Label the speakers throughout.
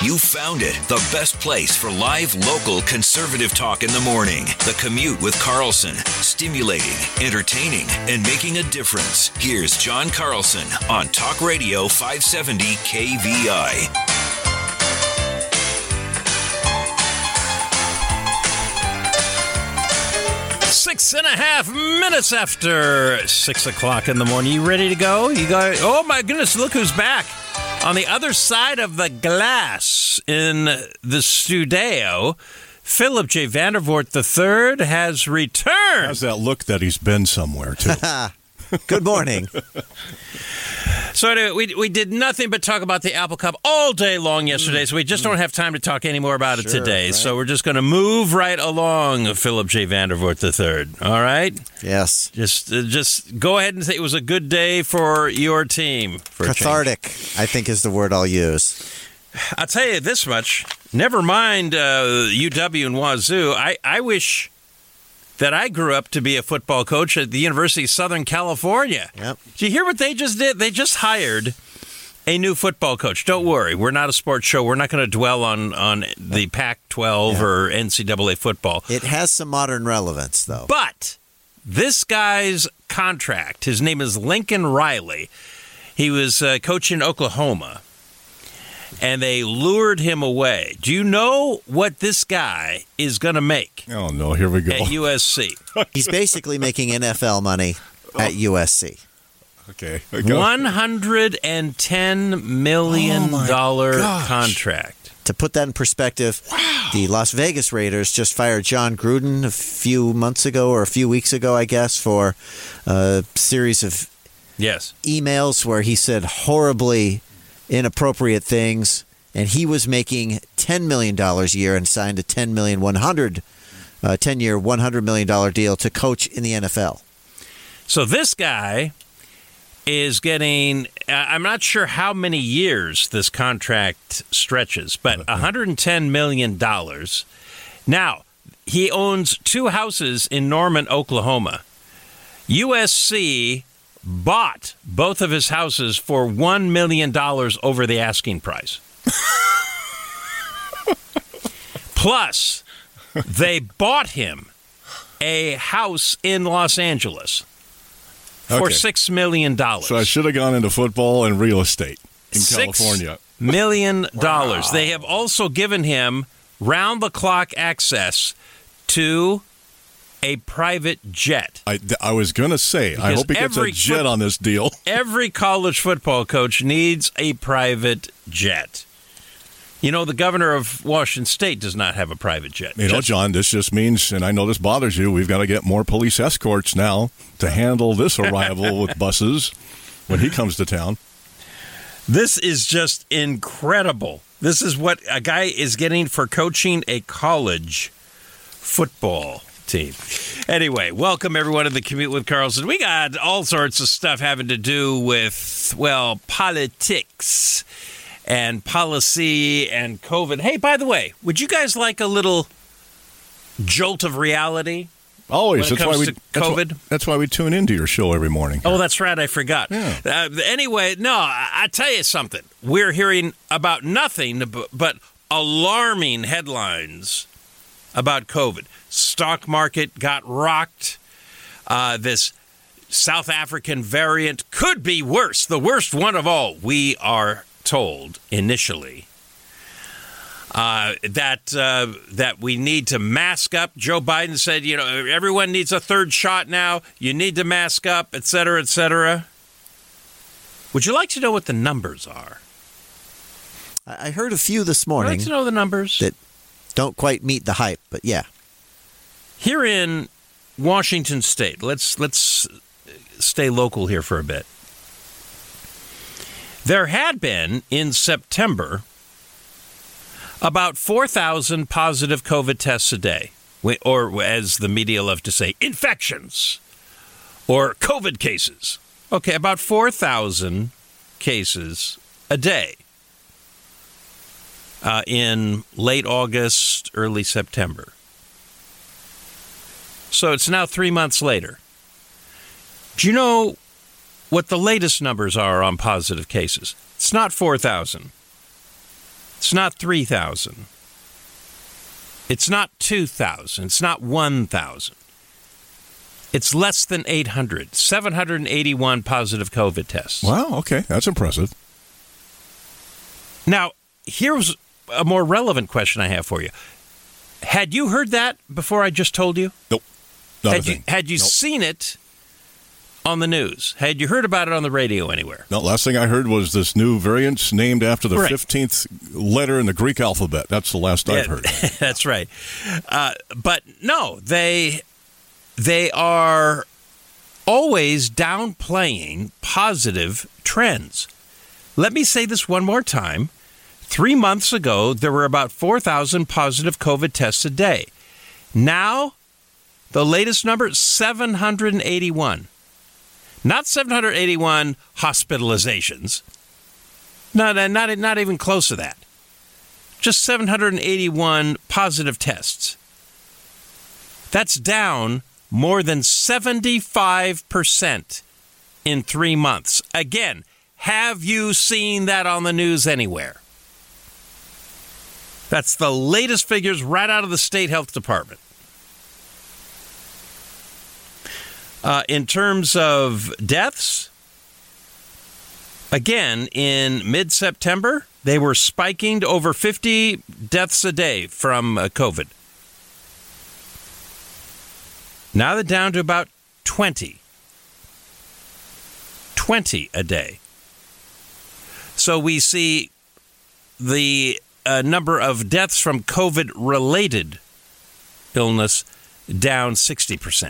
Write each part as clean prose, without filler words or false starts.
Speaker 1: You found it. The best place for live, local, conservative talk in the morning. The Commute with Carlson. Stimulating, entertaining, and making a difference. Here's John Carlson on Talk Radio 570 KVI.
Speaker 2: 6.5 minutes after 6 o'clock in the morning. You ready to go? You got? Oh my goodness! Look who's back on the other side of the glass in the studio. Philip J. Vandervoort III has returned.
Speaker 3: How's that look that he's been somewhere too?
Speaker 4: Good morning.
Speaker 2: So anyway, we did nothing but talk about the Apple Cup all day long yesterday, so we just don't have time to talk any more about it today. Right. So we're just going to move right along, Philip J. Vandervoort III. All right?
Speaker 4: Yes.
Speaker 2: Just go ahead and say it was a good day for your team.
Speaker 4: Cathartic, I think, is the word I'll use.
Speaker 2: I'll tell you this much. Never mind UW and Wazoo. I wish that I grew up to be a football coach at the University of Southern California.
Speaker 4: Yep.
Speaker 2: Did you hear what they just did? They just hired a new football coach. Don't worry. We're not a sports show. We're not going to dwell on the Pac-12 or NCAA football.
Speaker 4: It has some modern relevance, though.
Speaker 2: But this guy's contract, his name is Lincoln Riley. He was coaching Oklahoma, and they lured him away. Do you know what this guy is going to make?
Speaker 3: Oh, no. Here we go.
Speaker 2: At USC.
Speaker 4: He's basically making NFL money at USC.
Speaker 3: Okay.
Speaker 2: $110 million contract.
Speaker 4: To put that in perspective, the Las Vegas Raiders just fired John Gruden a few months ago or a few weeks ago, I guess, for a series of emails where he said horribly inappropriate things, and he was making $10 million a year and signed a 10-year, $100 million deal to coach in the NFL.
Speaker 2: So this guy is getting, I'm not sure how many years this contract stretches, but $110 million. Now, he owns 2 houses in Norman, Oklahoma. USC bought both of his houses for $1 million over the asking price. Plus, they bought him a house in Los Angeles for $6 million.
Speaker 3: So I should have gone into football and real estate in California.
Speaker 2: $6 million. Wow. They have also given him round-the-clock access to a private jet.
Speaker 3: I was going to say, because I hope he gets a jet on this deal.
Speaker 2: Every college football coach needs a private jet. You know, the governor of Washington State does not have a private jet.
Speaker 3: You know, John, this just means, and I know this bothers you, we've got to get more police escorts now to handle this arrival with buses when he comes to town.
Speaker 2: This is just incredible. This is what a guy is getting for coaching a college football team. Anyway, welcome everyone to the Commute with Carlson. We got all sorts of stuff having to do with, well, politics and policy and COVID. Hey, by the way, would you guys like a little jolt of reality?
Speaker 3: Always.
Speaker 2: When it comes to COVID?
Speaker 3: That's why we tune into your show every morning.
Speaker 2: Oh, that's right. I forgot.
Speaker 3: Yeah.
Speaker 2: Anyway, no, I tell you something. We're hearing about nothing but alarming headlines about COVID. Stock market got rocked. This South African variant could be worse, the worst one of all. We are told initially that we need to mask up. Joe Biden said, you know, everyone needs a third shot now. You need to mask up, et cetera, et cetera. Would you like to know what the numbers are?
Speaker 4: I heard a few this morning.
Speaker 2: I'd like to know the numbers.
Speaker 4: That don't quite meet the hype, but yeah.
Speaker 2: Here in Washington State, let's stay local here for a bit. There had been, in September, about 4,000 positive COVID tests a day, or as the media love to say, infections, or COVID cases. Okay, about 4,000 cases a day in late August, early September. So it's now 3 months later. Do you know what the latest numbers are on positive cases? It's not 4,000. It's not 3,000. It's not 2,000. It's not 1,000. It's less than 800. 781 positive COVID tests.
Speaker 3: Wow, okay. That's impressive.
Speaker 2: Now, here's a more relevant question I have for you. Had you heard that before I just told you?
Speaker 3: Nope.
Speaker 2: Had you seen it on the news? Had you heard about it on the radio anywhere?
Speaker 3: No, last thing I heard was this new variant named after the 15th letter in the Greek alphabet. That's the last I've heard.
Speaker 2: That's right. But no, they are always downplaying positive trends. Let me say this one more time. 3 months ago, there were about 4,000 positive COVID tests a day. Now, the latest number, 781. Not 781 hospitalizations. Not even close to that. Just 781 positive tests. That's down more than 75% in 3 months. Again, have you seen that on the news anywhere? That's the latest figures right out of the state health department. In terms of deaths, again, in mid-September, they were spiking to over 50 deaths a day from COVID. Now they're down to about 20. 20 a day. So we see the number of deaths from COVID-related illness down 60%.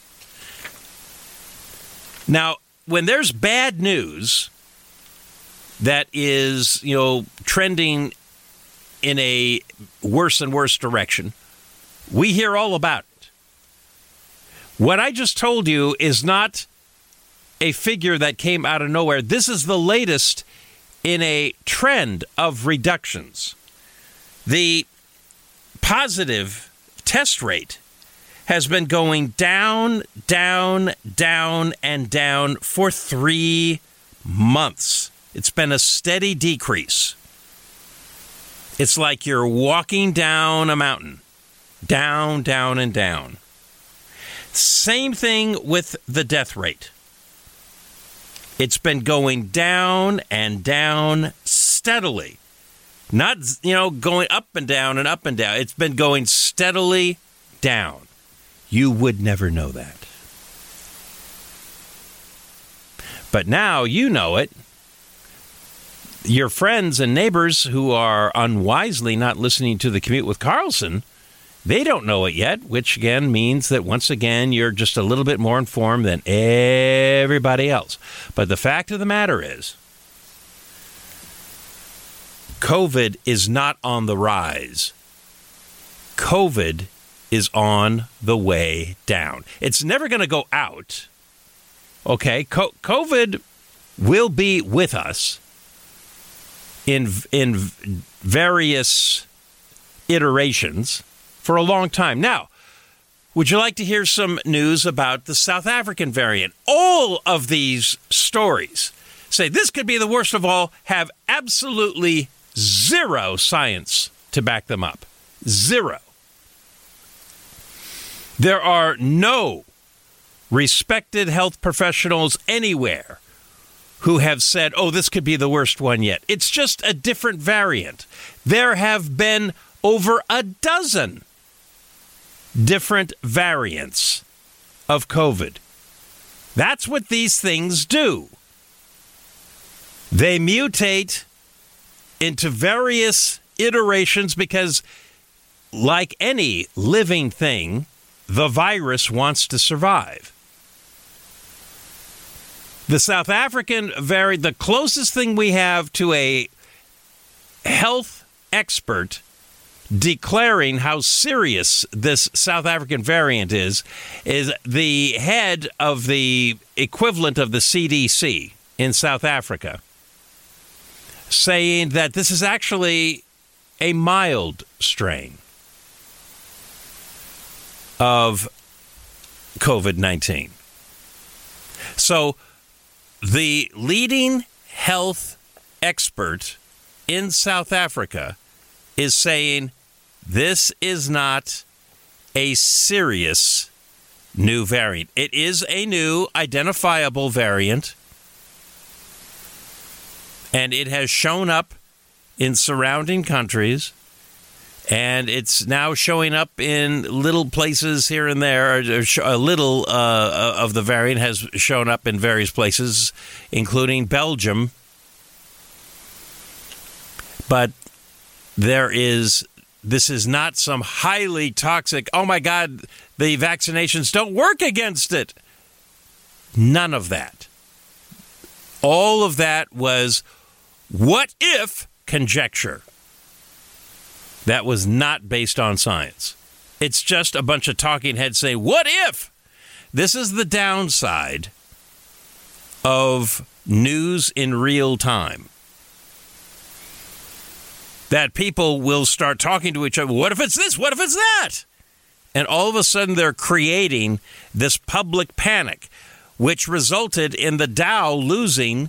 Speaker 2: Now, when there's bad news that is, trending in a worse and worse direction, we hear all about it. What I just told you is not a figure that came out of nowhere. This is the latest in a trend of reductions. The positive test rate has been going down, down, down, and down for 3 months. It's been a steady decrease. It's like you're walking down a mountain. Down, down, and down. Same thing with the death rate. It's been going down and down steadily. Not, going up and down and up and down. It's been going steadily down. You would never know that. But now you know it. Your friends and neighbors who are unwisely not listening to the Commute with Carlson, they don't know it yet, which again means that once again you're just a little bit more informed than everybody else. But the fact of the matter is, COVID is not on the rise. COVID is on the way down. It's never going to go out. Okay, COVID will be with us in various iterations for a long time. Now, would you like to hear some news about the South African variant? All of these stories say this could be the worst of all, have absolutely zero science to back them up. Zero. There are no respected health professionals anywhere who have said, oh, this could be the worst one yet. It's just a different variant. There have been over a dozen different variants of COVID. That's what these things do. They mutate into various iterations because, like any living thing, the virus wants to survive. The South African variant, the closest thing we have to a health expert declaring how serious this South African variant is the head of the equivalent of the CDC in South Africa, saying that this is actually a mild strain of COVID-19. So the leading health expert in South Africa is saying this is not a serious new variant. It is a new identifiable variant, and it has shown up in surrounding countries, and it's now showing up in little places here and there. A little of the variant has shown up in various places, including Belgium. But this is not some highly toxic, oh my God, the vaccinations don't work against it. None of that. All of that was what if conjecture. That was not based on science. It's just a bunch of talking heads saying, what if? This is the downside of news in real time. That people will start talking to each other. What if it's this? What if it's that? And all of a sudden they're creating this public panic, which resulted in the Dow losing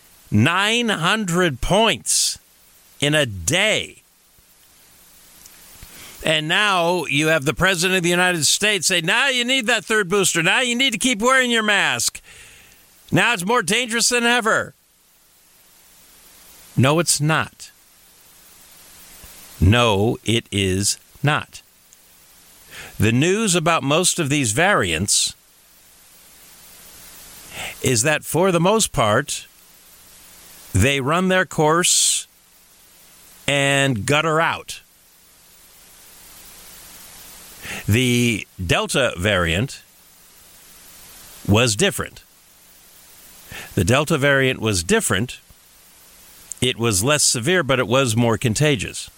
Speaker 2: 900 points in a day. And now you have the President of the United States say, now you need that third booster. Now you need to keep wearing your mask. Now it's more dangerous than ever. No, it's not. No, it is not. The news about most of these variants is that for the most part, they run their course and gutter out. The Delta variant was different. The Delta variant was different. It was less severe, but it was more contagious.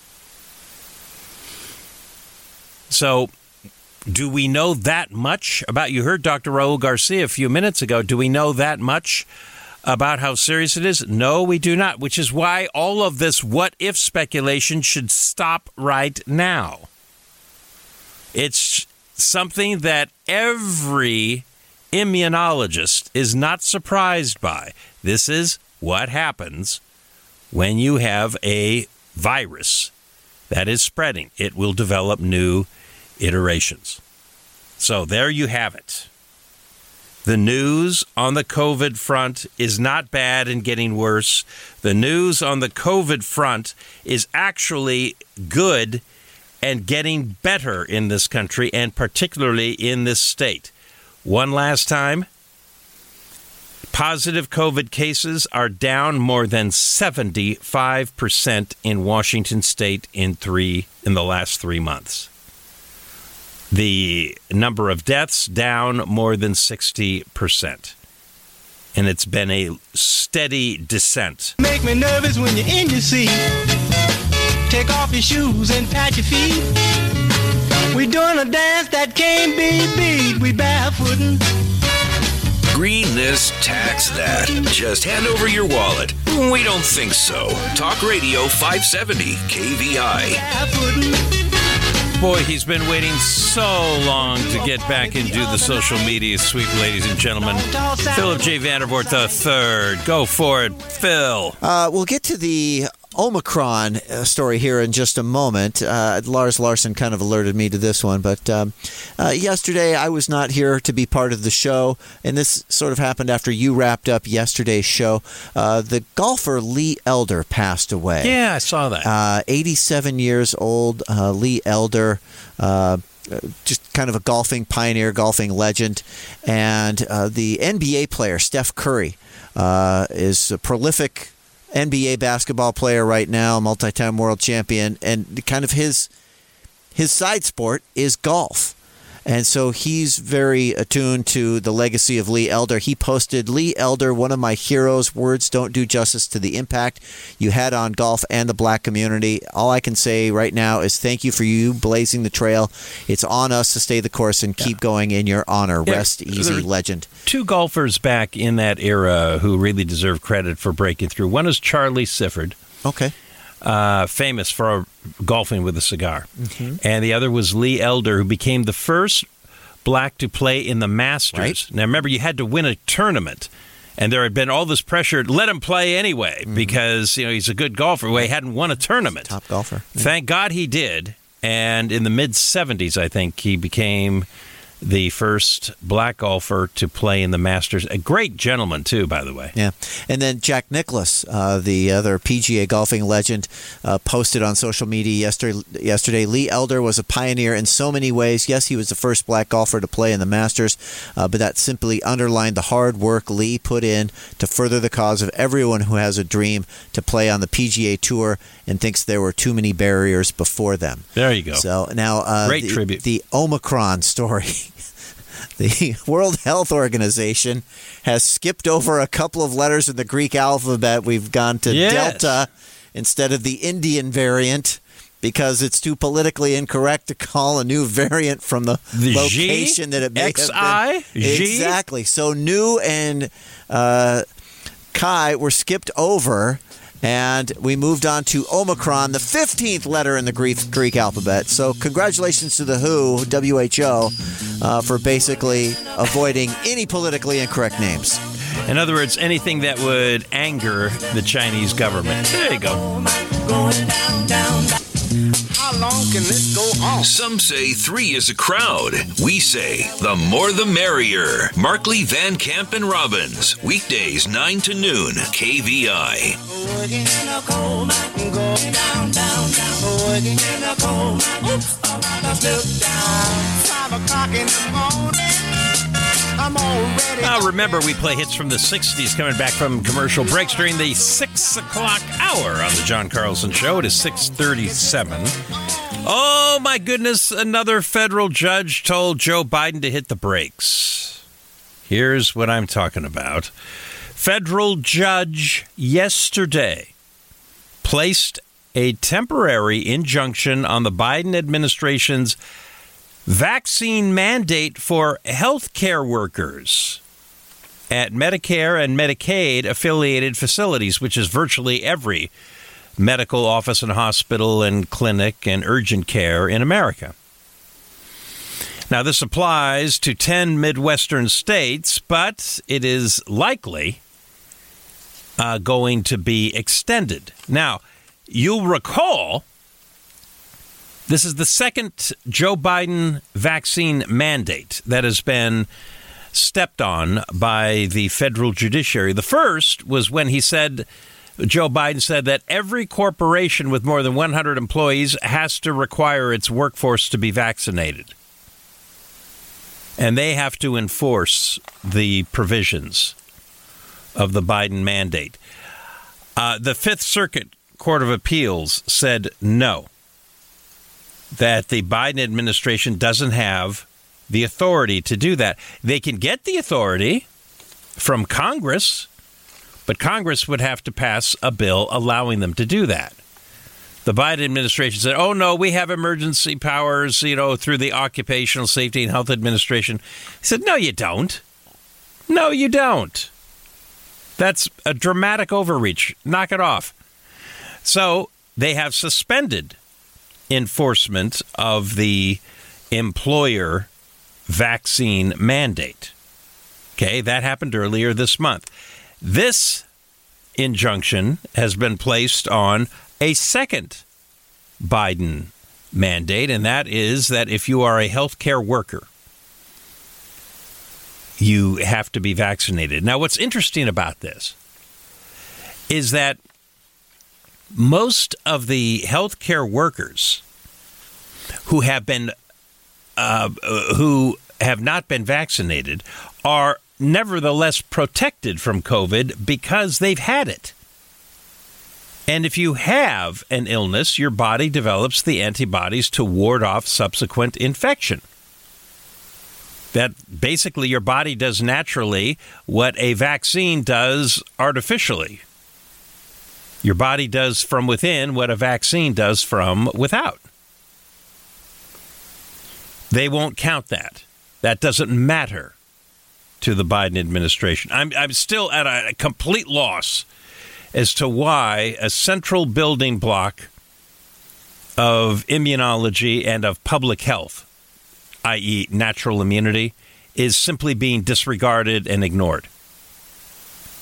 Speaker 2: So, do we know that much about, you heard Dr. Raul Garcia a few minutes ago, do we know that much about how serious it is? No, we do not, which is why all of this what-if speculation should stop right now. It's something that every immunologist is not surprised by. This is what happens when you have a virus that is spreading. It will develop new iterations. So there you have it. The news on the COVID front is not bad and getting worse. The news on the COVID front is actually good and getting better in this country, and particularly in this state. One last time, positive COVID cases are down more than 75% in Washington state in the last 3 months. The number of deaths down more than 60%. And it's been a steady descent.
Speaker 5: Make me nervous when you're in your seat. Take off your shoes and pat your feet. We're doing a dance that can't be beat. We barefootin'.
Speaker 1: Green this, tax that. Just hand over your wallet. We don't think so. Talk Radio 570 KVI.
Speaker 5: Barefootin'.
Speaker 2: Boy, he's been waiting so long to get back into the social media sweep, ladies and gentlemen. Philip J. Vandervoort III. Go for it, Phil.
Speaker 4: We'll get to the Omicron story here in just a moment. Lars Larson kind of alerted me to this one, but yesterday I was not here to be part of the show, and this sort of happened after you wrapped up yesterday's show. The golfer Lee Elder passed away.
Speaker 2: Yeah, I saw that.
Speaker 4: 87 years old, Lee Elder. Just kind of a golfing pioneer, golfing legend. And the NBA player, Steph Curry, is a prolific NBA basketball player right now, multi-time world champion, and kind of his side sport is golf. And so he's very attuned to the legacy of Lee Elder. He posted, "Lee Elder, one of my heroes. Words don't do justice to the impact you had on golf and the black community. All I can say right now is thank you for you blazing the trail. It's on us to stay the course and keep going in your honor. Rest easy, legend."
Speaker 2: Two golfers back in that era who really deserve credit for breaking through. One is Charlie Sifford.
Speaker 4: Okay.
Speaker 2: Famous for golfing with a cigar. Mm-hmm. And the other was Lee Elder, who became the first black to play in the Masters. Right. Now, remember, you had to win a tournament. And there had been all this pressure, let him play anyway, because he's a good golfer. Well, he hadn't won a tournament.
Speaker 4: Top golfer. Yeah.
Speaker 2: Thank God he did. And in the mid-'70s, I think, he became the first black golfer to play in the Masters. A great gentleman, too, by the way.
Speaker 4: Yeah. And then Jack Nicklaus, the other PGA golfing legend, posted on social media yesterday, Lee Elder was a pioneer in so many ways. Yes, he was the first black golfer to play in the Masters, but that simply underlined the hard work Lee put in to further the cause of everyone who has a dream to play on the PGA Tour and thinks there were too many barriers before them.
Speaker 2: There you go.
Speaker 4: So now
Speaker 2: great tribute.
Speaker 4: The Omicron story. The World Health Organization has skipped over a couple of letters in the Greek alphabet. We've gone to Delta instead of the Indian variant because it's too politically incorrect to call a new variant from the location that it may have been. Exactly. So Nu and Chi were skipped over. And we moved on to Omicron, the 15th letter in the Greek alphabet. So congratulations to the WHO, for basically avoiding any politically incorrect names.
Speaker 2: In other words, anything that would anger the Chinese government. There you go.
Speaker 1: How long can this go on? Some say 3 is a crowd. We say the more the merrier. Markley, Van Camp, and Robbins. Weekdays 9 to noon. KVI. Working in the cold, going down, down, down. Working in the cold, oops, around a slip down. 5 o'clock in the morning. I'm already.
Speaker 2: Now remember, we play hits from the 60s coming back from commercial breaks during the 6 o'clock hour on the John Carlson Show. It is 6:37. Oh, my goodness. Another federal judge told Joe Biden to hit the brakes. Here's what I'm talking about. Federal judge yesterday placed a temporary injunction on the Biden administration's vaccine mandate for health care workers at Medicare and Medicaid affiliated facilities, which is virtually every medical office and hospital and clinic and urgent care in America. Now, this applies to 10 Midwestern states, but it is likely going to be extended. Now, you'll recall this is the second Joe Biden vaccine mandate that has been stepped on by the federal judiciary. The first was when Joe Biden said that every corporation with more than 100 employees has to require its workforce to be vaccinated. And they have to enforce the provisions of the Biden mandate. The Fifth Circuit Court of Appeals said no, that the Biden administration doesn't have the authority to do that. They can get the authority from Congress, but Congress would have to pass a bill allowing them to do that. The Biden administration said, oh, no, we have emergency powers, through the Occupational Safety and Health Administration. He said, no, you don't. No, you don't. That's a dramatic overreach. Knock it off. So they have suspended enforcement of the employer vaccine mandate. Okay, that happened earlier this month. This injunction has been placed on a second Biden mandate, and that is that if you are a healthcare worker, you have to be vaccinated. Now, what's interesting about this is that most of the healthcare workers who have not been vaccinated are nevertheless protected from COVID because they've had it. And if you have an illness, your body develops the antibodies to ward off subsequent infection. That basically your body does naturally what a vaccine does artificially. Your body does from within what a vaccine does from without. They won't count that. That doesn't matter to the Biden administration. I'm still at a complete loss as to why a central building block of immunology and of public health, i.e. natural immunity, is simply being disregarded and ignored.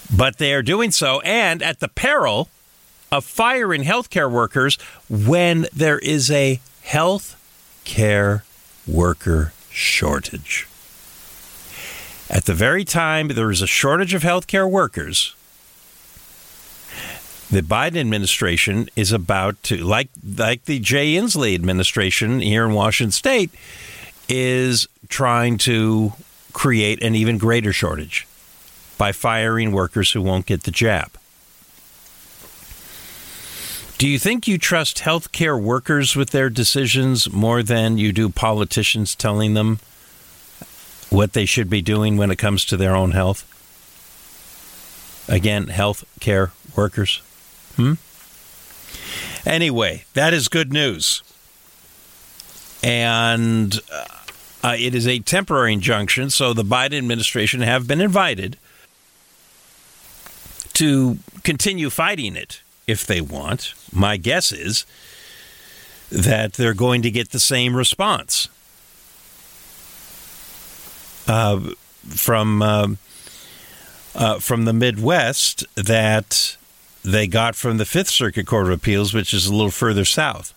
Speaker 2: But they are doing so, and at the peril of firing healthcare workers when there is a health care worker shortage. At the very time there is a shortage of healthcare workers, the Biden administration is about to, like the Jay Inslee administration here in Washington State, is trying to create an even greater shortage by firing workers who won't get the jab. Do you think you trust healthcare workers with their decisions more than you do politicians telling them what they should be doing when it comes to their own health? Again, healthcare workers. Anyway, that is good news. And it is a temporary injunction, so the Biden administration have been invited to continue fighting it if they want. My guess is that they're going to get the same response from the Midwest that they got from the Fifth Circuit Court of Appeals, which is a little further south.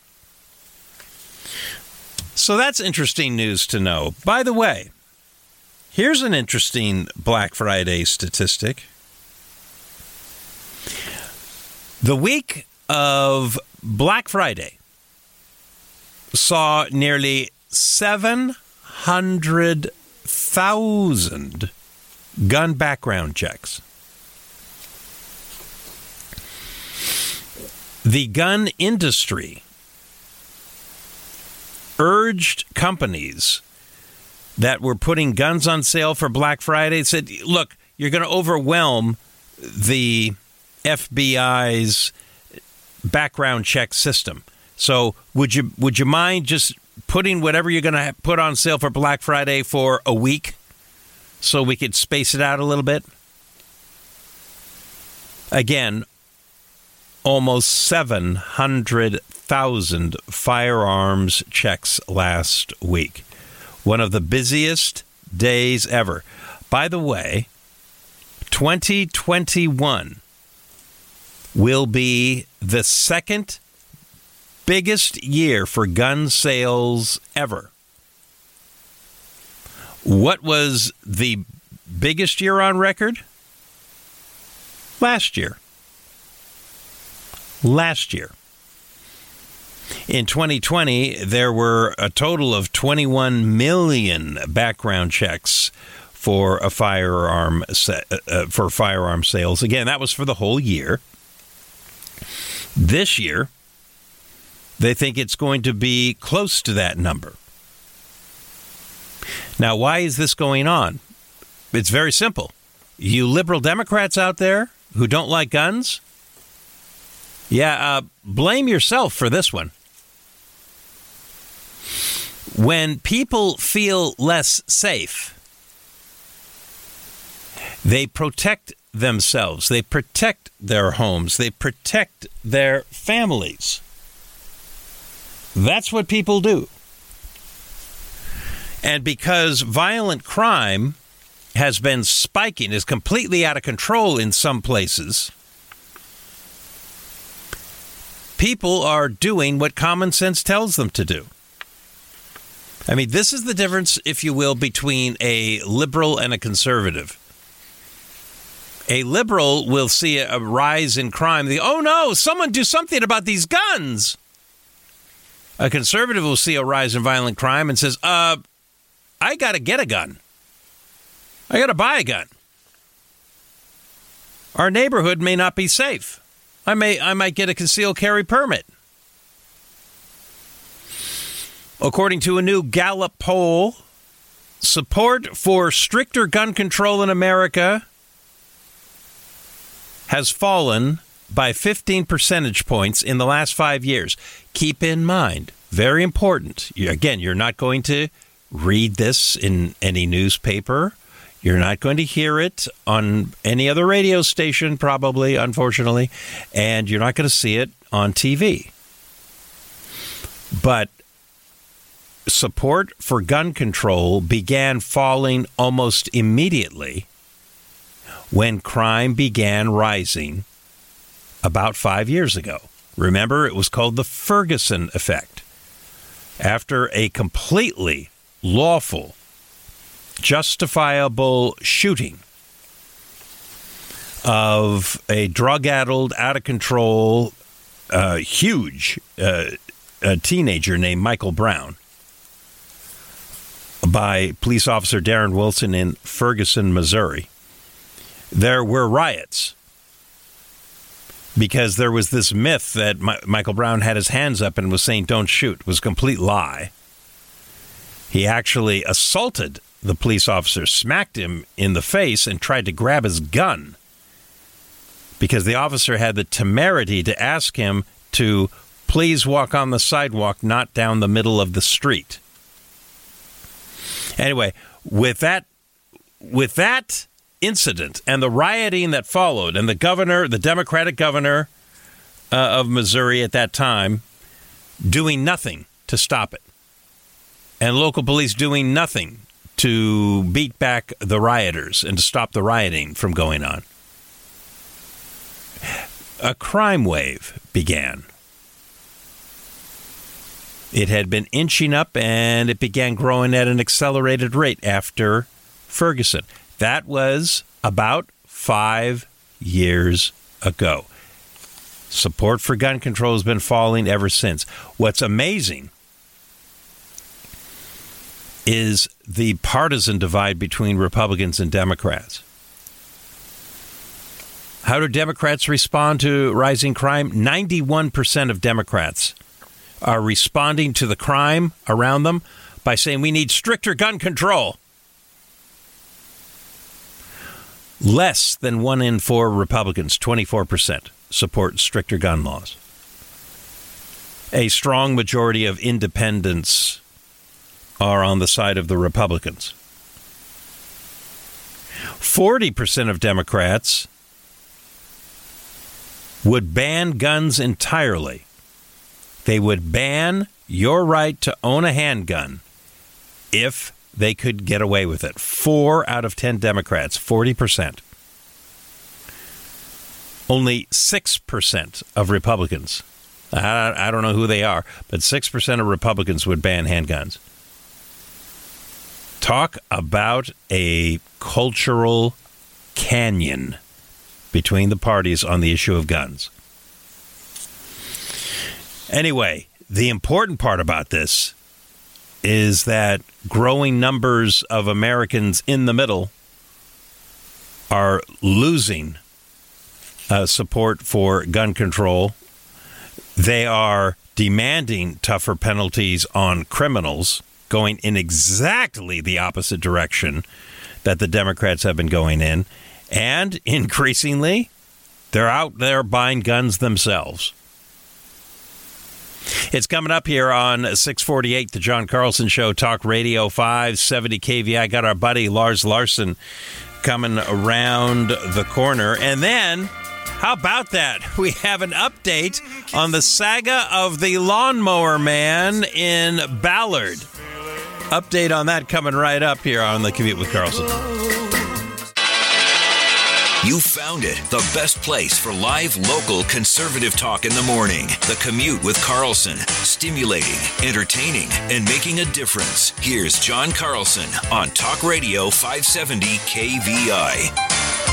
Speaker 2: So that's interesting news to know. By the way, here's an interesting Black Friday statistic. The week of Black Friday saw nearly 700,000 gun background checks. The gun industry urged companies that were putting guns on sale for Black Friday, said, look, you're going to overwhelm the FBI's background check system. So would you mind just putting whatever you're going to put on sale for Black Friday for a week so we could space it out a little bit? Again, almost 700,000 firearms checks last week. One of the busiest days ever. By the way, 2021 will be the second biggest year for gun sales ever. What was the biggest year on record? Last year. In 2020, there were a total of 21 million background checks for a firearm sales. Again, that was for the whole year. This year, they think it's going to be close to that number. Now, why is this going on? It's very simple. You liberal Democrats out there who don't like guns, blame yourself for this one. When people feel less safe, they protect themselves. They protect their homes. They protect their families. That's what people do. And because violent crime has been spiking, is completely out of control in some places, people are doing what common sense tells them to do. I mean, this is the difference, if you will, between a liberal and a conservative. A liberal will see a rise in crime. Oh, no, someone do something about these guns. A conservative will see a rise in violent crime and says, I got to get a gun. I got to buy a gun. Our neighborhood may not be safe. I might get a concealed carry permit. According to a new Gallup poll, support for stricter gun control in America has fallen by 15 percentage points in the last 5 years. Keep in mind, very important. Again, you're not going to read this in any newspaper. You're not going to hear it on any other radio station, probably, unfortunately. And you're not going to see it on TV. But support for gun control began falling almost immediately when crime began rising about 5 years ago. Remember, it was called the Ferguson effect. After a completely lawful, justifiable shooting of a drug-addled, out-of-control, huge teenager named Michael Brown by police officer Darren Wilson in Ferguson, Missouri, there were riots because there was this myth that Michael Brown had his hands up and was saying, "Don't shoot." It was a complete lie. He actually assaulted the police officer, smacked him in the face, and tried to grab his gun because the officer had the temerity to ask him to please walk on the sidewalk, not down the middle of the street. Anyway, with that incident and the rioting that followed, and the Democratic governor of Missouri at that time doing nothing to stop it, and local police doing nothing to beat back the rioters and to stop the rioting from going on, a crime wave began. It had been inching up, and it began growing at an accelerated rate after Ferguson. That was about 5 years ago. Support for gun control has been falling ever since. What's amazing is the partisan divide between Republicans and Democrats. How do Democrats respond to rising crime? 91% of Democrats are responding to the crime around them by saying we need stricter gun control. Less than 1 in 4 Republicans, 24%, support stricter gun laws. A strong majority of independents are on the side of the Republicans. 40% of Democrats would ban guns entirely. They would ban your right to own a handgun if they could get away with it. 4 out of 10 Democrats, 40%. Only 6% of Republicans, I don't know who they are, but 6% of Republicans would ban handguns. Talk about a cultural canyon between the parties on the issue of guns. Anyway, the important part about this is that growing numbers of Americans in the middle are losing support for gun control. They are demanding tougher penalties on criminals, going in exactly the opposite direction that the Democrats have been going in. And increasingly, they're out there buying guns themselves. It's coming up here on 648, The John Carlson Show, Talk Radio 570 KVI. Got our buddy Lars Larson coming around the corner. And then, how about that? We have an update on the saga of the lawnmower man in Ballard. Update on that coming right up here on The Commute with Carlson.
Speaker 1: You found it, the best place for live, local, conservative talk in the morning. The Commute with Carlson. Stimulating, entertaining, and making a difference. Here's John Carlson on Talk Radio 570 KVI.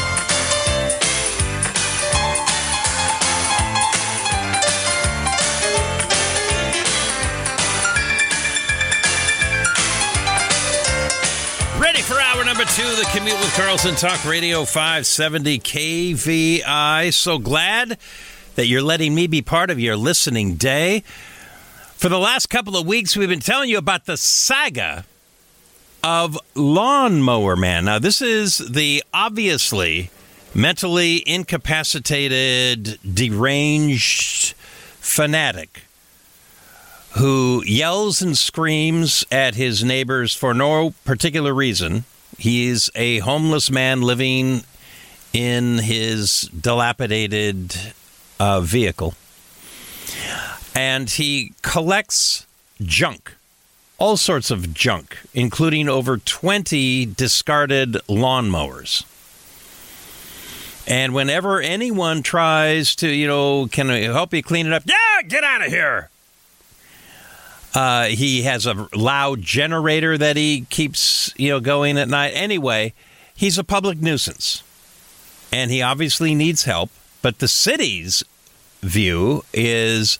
Speaker 2: Ready for hour number 2, The Commute with Carlson, Talk Radio 570 KVI. So glad that you're letting me be part of your listening day. For the last couple of weeks, we've been telling you about the saga of Lawnmower Man. Now, this is the obviously mentally incapacitated, deranged fanatic who yells and screams at his neighbors for no particular reason. He's a homeless man living in his dilapidated vehicle. And he collects junk, all sorts of junk, including over 20 discarded lawnmowers. And whenever anyone tries to, can I help you clean it up? Yeah, get out of here. He has a loud generator that he keeps, going at night. Anyway, he's a public nuisance. And he obviously needs help. But the city's view is,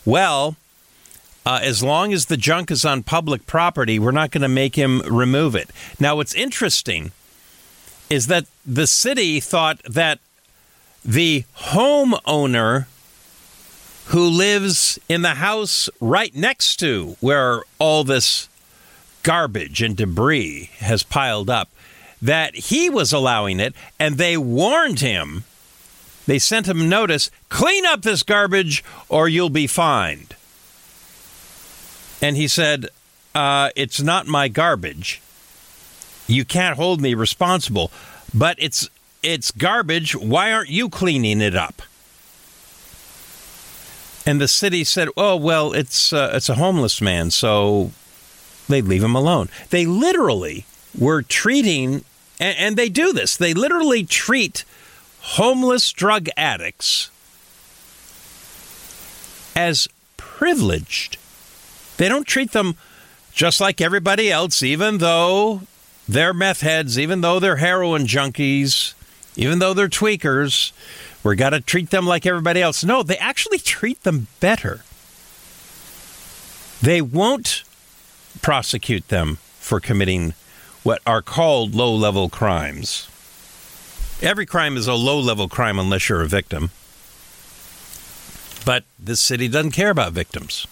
Speaker 2: as long as the junk is on public property, we're not going to make him remove it. Now, what's interesting is that the city thought that the homeowner who lives in the house right next to where all this garbage and debris has piled up, that he was allowing it, and they warned him. They sent him notice, clean up this garbage or you'll be fined. And he said, it's not my garbage. You can't hold me responsible, but it's garbage. Why aren't you cleaning it up? And the city said, oh, well, it's a homeless man, so they leave him alone. They literally were treating, and they do this, they literally treat homeless drug addicts as privileged. They don't treat them just like everybody else, even though they're meth heads, even though they're heroin junkies, even though they're tweakers. We've got to treat them like everybody else. No, they actually treat them better. They won't prosecute them for committing what are called low-level crimes. Every crime is a low-level crime unless you're a victim. But this city doesn't care about victims.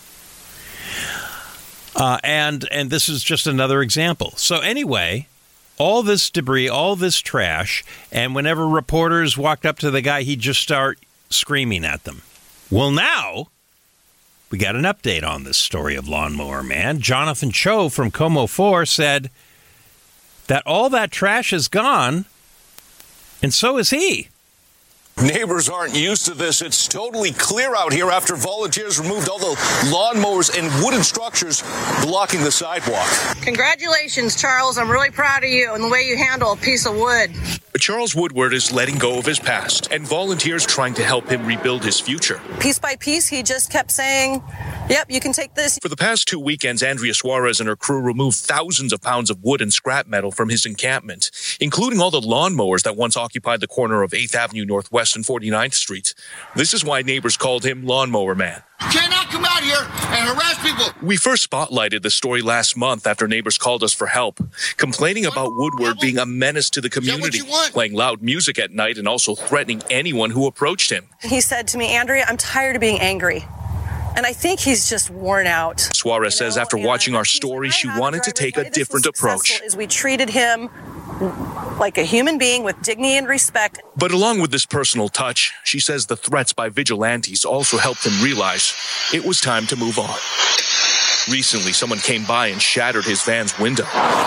Speaker 2: And this is just another example. So anyway, all this debris, all this trash, and whenever reporters walked up to the guy, he'd just start screaming at them. Well, now we got an update on this story of Lawnmower Man. Jonathan Cho from Como 4 said that all that trash is gone, and so is he.
Speaker 6: Neighbors aren't used to this. It's totally clear out here after volunteers removed all the lawnmowers and wooden structures blocking the sidewalk.
Speaker 7: Congratulations, Charles. I'm really proud of you and the way you handle a piece of wood.
Speaker 8: Charles Woodward is letting go of his past, and volunteers trying to help him rebuild his future.
Speaker 7: Piece by piece, he just kept saying, yep, you can take this.
Speaker 8: For the past 2 weekends, Andrea Suarez and her crew removed thousands of pounds of wood and scrap metal from his encampment, including all the lawnmowers that once occupied the corner of 8th Avenue Northwest and 49th Street. This is why neighbors called him Lawnmower Man.
Speaker 9: You cannot come out here and harass people.
Speaker 8: We first spotlighted the story last month after neighbors called us for help, complaining about Woodward being a menace to the community, playing loud music at night and also threatening anyone who approached him.
Speaker 7: He said to me, Andrea, I'm tired of being angry. And I think he's just worn out.
Speaker 8: Suarez says after watching our story, she wanted to take a different approach.
Speaker 7: We treated him like a human being with dignity and respect.
Speaker 8: But along with this personal touch, she says the threats by vigilantes also helped him realize it was time to move on. Recently, someone came by and shattered his van's window.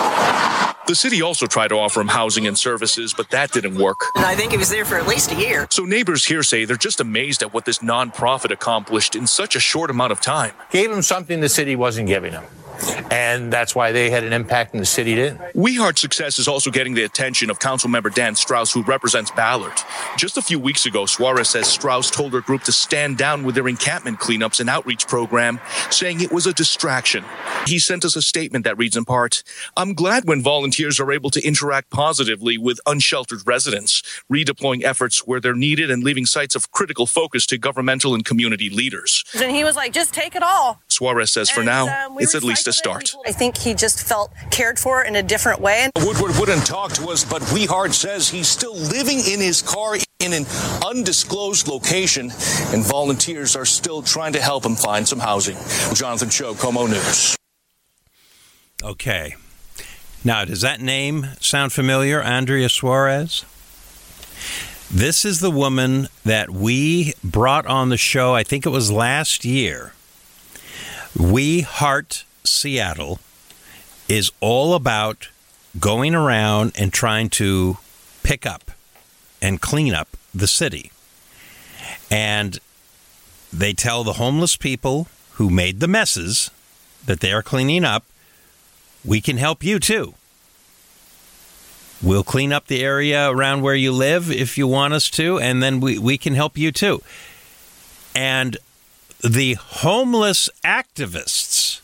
Speaker 8: The city also tried to offer him housing and services, but that didn't work.
Speaker 7: I think he was there for at least a year.
Speaker 8: So neighbors here say they're just amazed at what this nonprofit accomplished in such a short amount of time.
Speaker 10: Gave him something the city wasn't giving him. And that's why they had an impact and the city didn't.
Speaker 8: We Heart Success is also getting the attention of Councilmember Dan Strauss, who represents Ballard. Just a few weeks ago, Suarez says Strauss told her group to stand down with their encampment cleanups and outreach program, saying it was a distraction. He sent us a statement that reads in part, I'm glad when volunteers are able to interact positively with unsheltered residents, redeploying efforts where they're needed and leaving sites of critical focus to governmental and community leaders.
Speaker 7: And he was like, just take it all.
Speaker 8: Suarez says for now, it's at least a start.
Speaker 7: I think he just felt cared for in a different way.
Speaker 6: Woodward wouldn't talk to us, but We Heart says he's still living in his car in an undisclosed location, and volunteers are still trying to help him find some housing. Jonathan Cho, Como News.
Speaker 2: Okay. Now, does that name sound familiar, Andrea Suarez? This is the woman that we brought on the show, I think it was last year. We Heart Seattle is all about going around and trying to pick up and clean up the city. And they tell the homeless people who made the messes that they are cleaning up, we can help you too. We'll clean up the area around where you live if you want us to, and then we can help you too. And the homeless activists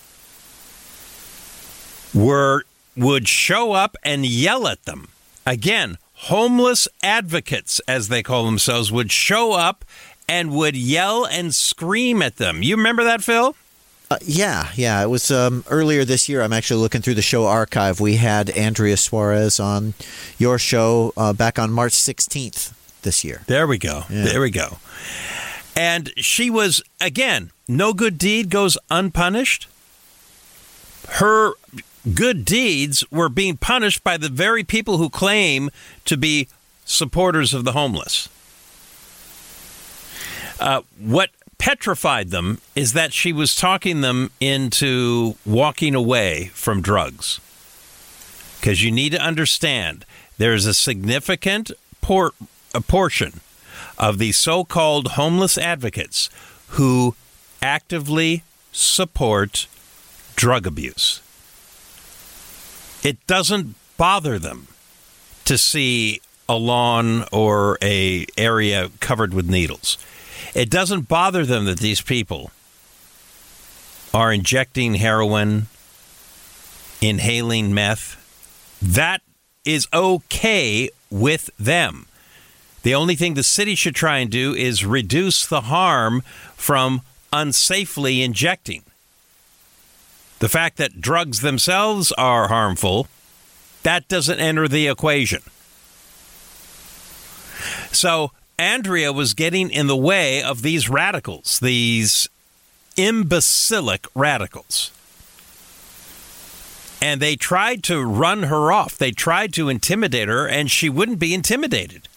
Speaker 2: would show up and yell at them. Again, homeless advocates, as they call themselves, would show up and would yell and scream at them. You remember that, Phil?
Speaker 4: Yeah. It was earlier this year. I'm actually looking through the show archive. We had Andrea Suarez on your show back on March 16th this year.
Speaker 2: There we go. Yeah. There we go. And she was, again, no good deed goes unpunished. Her good deeds were being punished by the very people who claim to be supporters of the homeless. What petrified them is that she was talking them into walking away from drugs. Because you need to understand, there's a significant portion of the so-called homeless advocates who actively support drug abuse. It doesn't bother them to see a lawn or a area covered with needles. It doesn't bother them that these people are injecting heroin, inhaling meth. That is okay with them. The only thing the city should try and do is reduce the harm from unsafely injecting. The fact that drugs themselves are harmful, that doesn't enter the equation. So Andrea was getting in the way of these radicals, these imbecilic radicals. And they tried to run her off. They tried to intimidate her, and she wouldn't be intimidated.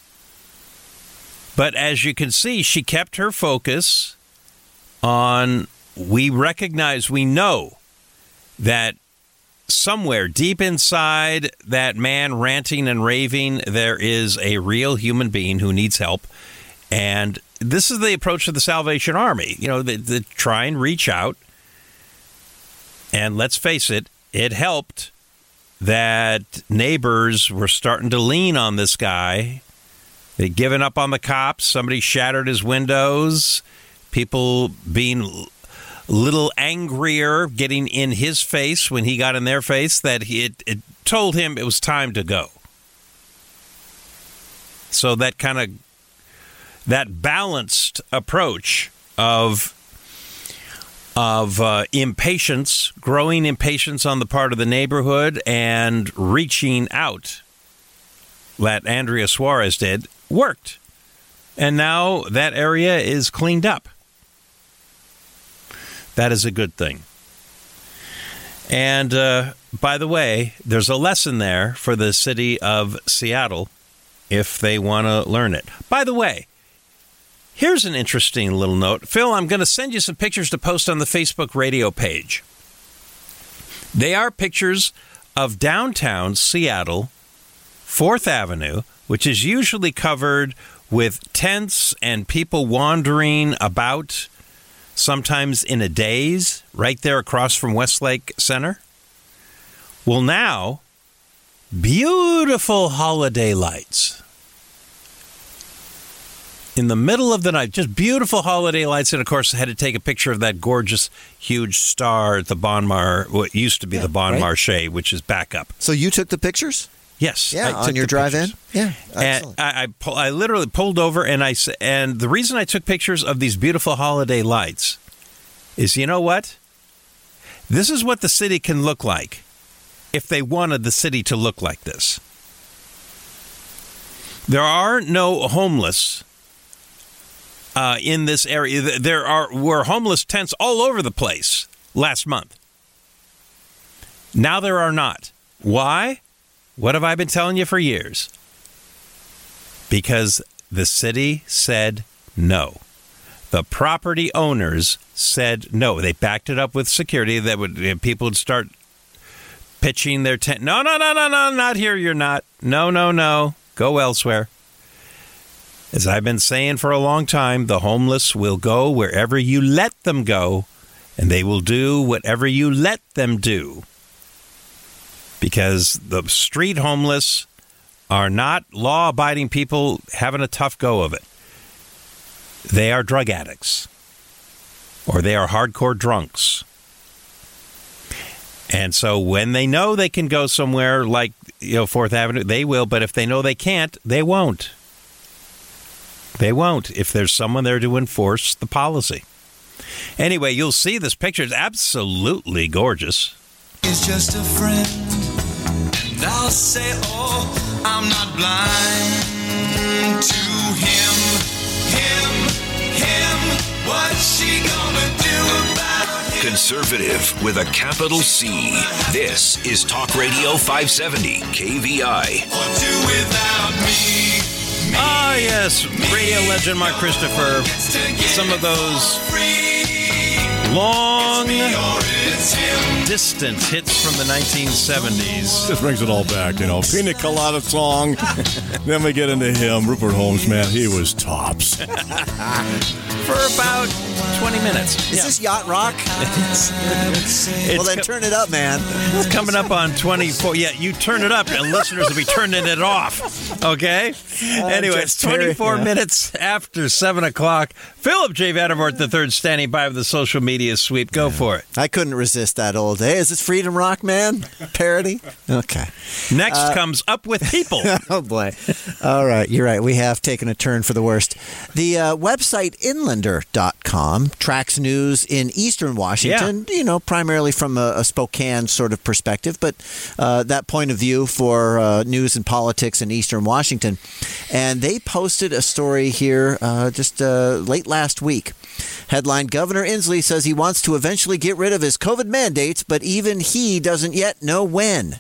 Speaker 2: But as you can see, she kept her focus on, we know that somewhere deep inside that man ranting and raving, there is a real human being who needs help. And this is the approach of the Salvation Army. You know, they try and reach out. And let's face it, it helped that neighbors were starting to lean on this guy. They'd given up on the cops. Somebody shattered his windows. People being a little angrier, getting in his face when he got in their face, that it told him it was time to go. So that balanced approach of impatience, growing impatience on the part of the neighborhood, and reaching out, that Andrea Suarez did, worked. And now that area is cleaned up. That is a good thing. And by the way, there's a lesson there for the city of Seattle if they want to learn it. By the way, here's an interesting little note. Phil, I'm going to send you some pictures to post on the Facebook radio page. They are pictures of downtown Seattle, 4th Avenue, which is usually covered with tents and people wandering about, sometimes in a daze, right there across from Westlake Center. Well, now, beautiful holiday lights. In the middle of the night, just beautiful holiday lights. And, of course, I had to take a picture of that gorgeous, huge star at the Bon what used to be the Bon Marché, which is back up.
Speaker 4: So you took the pictures?
Speaker 2: Yes.
Speaker 4: Yeah, on your drive-in? Yeah, excellent.
Speaker 2: And I literally pulled over, and the reason I took pictures of these beautiful holiday lights is, you know what? This is what the city can look like if they wanted the city to look like this. There are no homeless in this area. There were homeless tents all over the place last month. Now there are not. Why? What have I been telling you for years? Because the city said no. The property owners said no. They backed it up with security. People would start pitching their tent. No, not here. You're not. No. Go elsewhere. As I've been saying for a long time, the homeless will go wherever you let them go, and they will do whatever you let them do. because the street homeless are not law-abiding people having a tough go of it. They are drug addicts, or they are hardcore drunks. And so when they know they can go somewhere like 4th Avenue, they will. But if they know they can't, they won't. They won't if there's someone there to enforce the policy. Anyway, you'll see this picture. It's absolutely gorgeous.
Speaker 11: He's just a friend. And I'll say, oh, I'm not blind to him. What's she gonna do about him?
Speaker 1: Conservative with a capital C. This is Talk Radio 570 KVI.
Speaker 11: Or do without me.
Speaker 2: Ah, yes, radio legend Mark Christopher. Some of those long, distant hits from the 1970s.
Speaker 3: Just brings it all back, Pina Colada song. Then we get into him, Rupert Holmes, man. He was tops.
Speaker 2: For about 20 minutes.
Speaker 4: Is this yacht rock? Well, then turn it up, man.
Speaker 2: It's coming up on 24. Yeah, you turn it up, and listeners will be turning it off. Okay? Anyway, it's 24 minutes after 7 o'clock. Philip J. Vandervoort III standing by with the social media sweep. Go for it.
Speaker 4: I couldn't resist that old day. Is this Freedom Rock, man? Parody? Okay.
Speaker 2: Next comes Up With People.
Speaker 4: Oh, boy. All right. You're right. We have taken a turn for the worst. The website Inlander.com tracks news in eastern Washington, primarily from a Spokane sort of perspective, but that point of view for news and politics in eastern Washington. And they posted a story here just late last week. Headline, Governor Inslee says he wants to eventually get rid of his COVID mandates, but even he doesn't yet know when.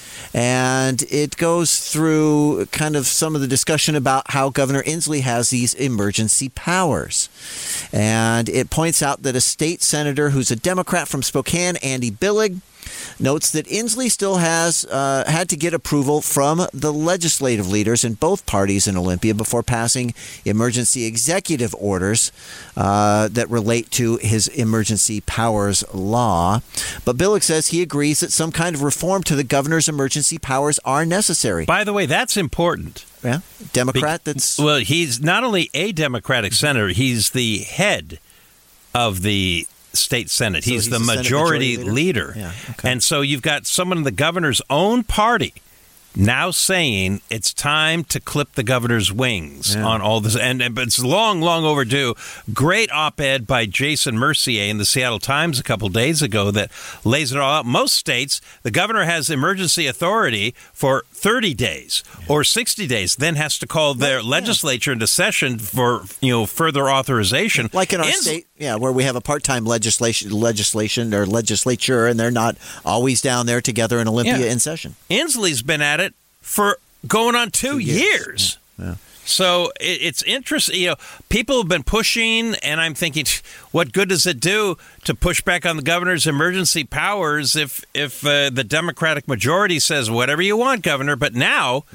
Speaker 4: And it goes through kind of some of the discussion about how Governor Inslee has these emergency powers. And it points out that a state senator who's a Democrat from Spokane, Andy Billig, notes that Inslee still has had to get approval from the legislative leaders in both parties in Olympia before passing emergency executive orders that relate to his emergency powers law. But Billig says he agrees that some kind of reform to the governor's emergency powers are necessary.
Speaker 2: By the way, that's important.
Speaker 4: Yeah, Democrat.
Speaker 2: Well, he's not only a Democratic senator; he's the head of the state Senate. He's the majority leader.
Speaker 4: Yeah, okay.
Speaker 2: And so you've got someone in the governor's own party now saying it's time to clip the governor's wings on all this. And it's long, long overdue. Great op-ed by Jason Mercier in the Seattle Times a couple days ago that lays it all out. Most states, the governor has emergency authority for 30 days or 60 days, then has to call their legislature into session for further authorization.
Speaker 4: Like in our state, where we have a part-time legislation or legislature, and they're not always down there together in Olympia in session.
Speaker 2: Inslee's been at it for going on 2 years.
Speaker 4: Yeah.
Speaker 2: So it's interesting. People have been pushing, and I'm thinking, what good does it do to push back on the governor's emergency powers if the Democratic majority says whatever you want, Governor? But now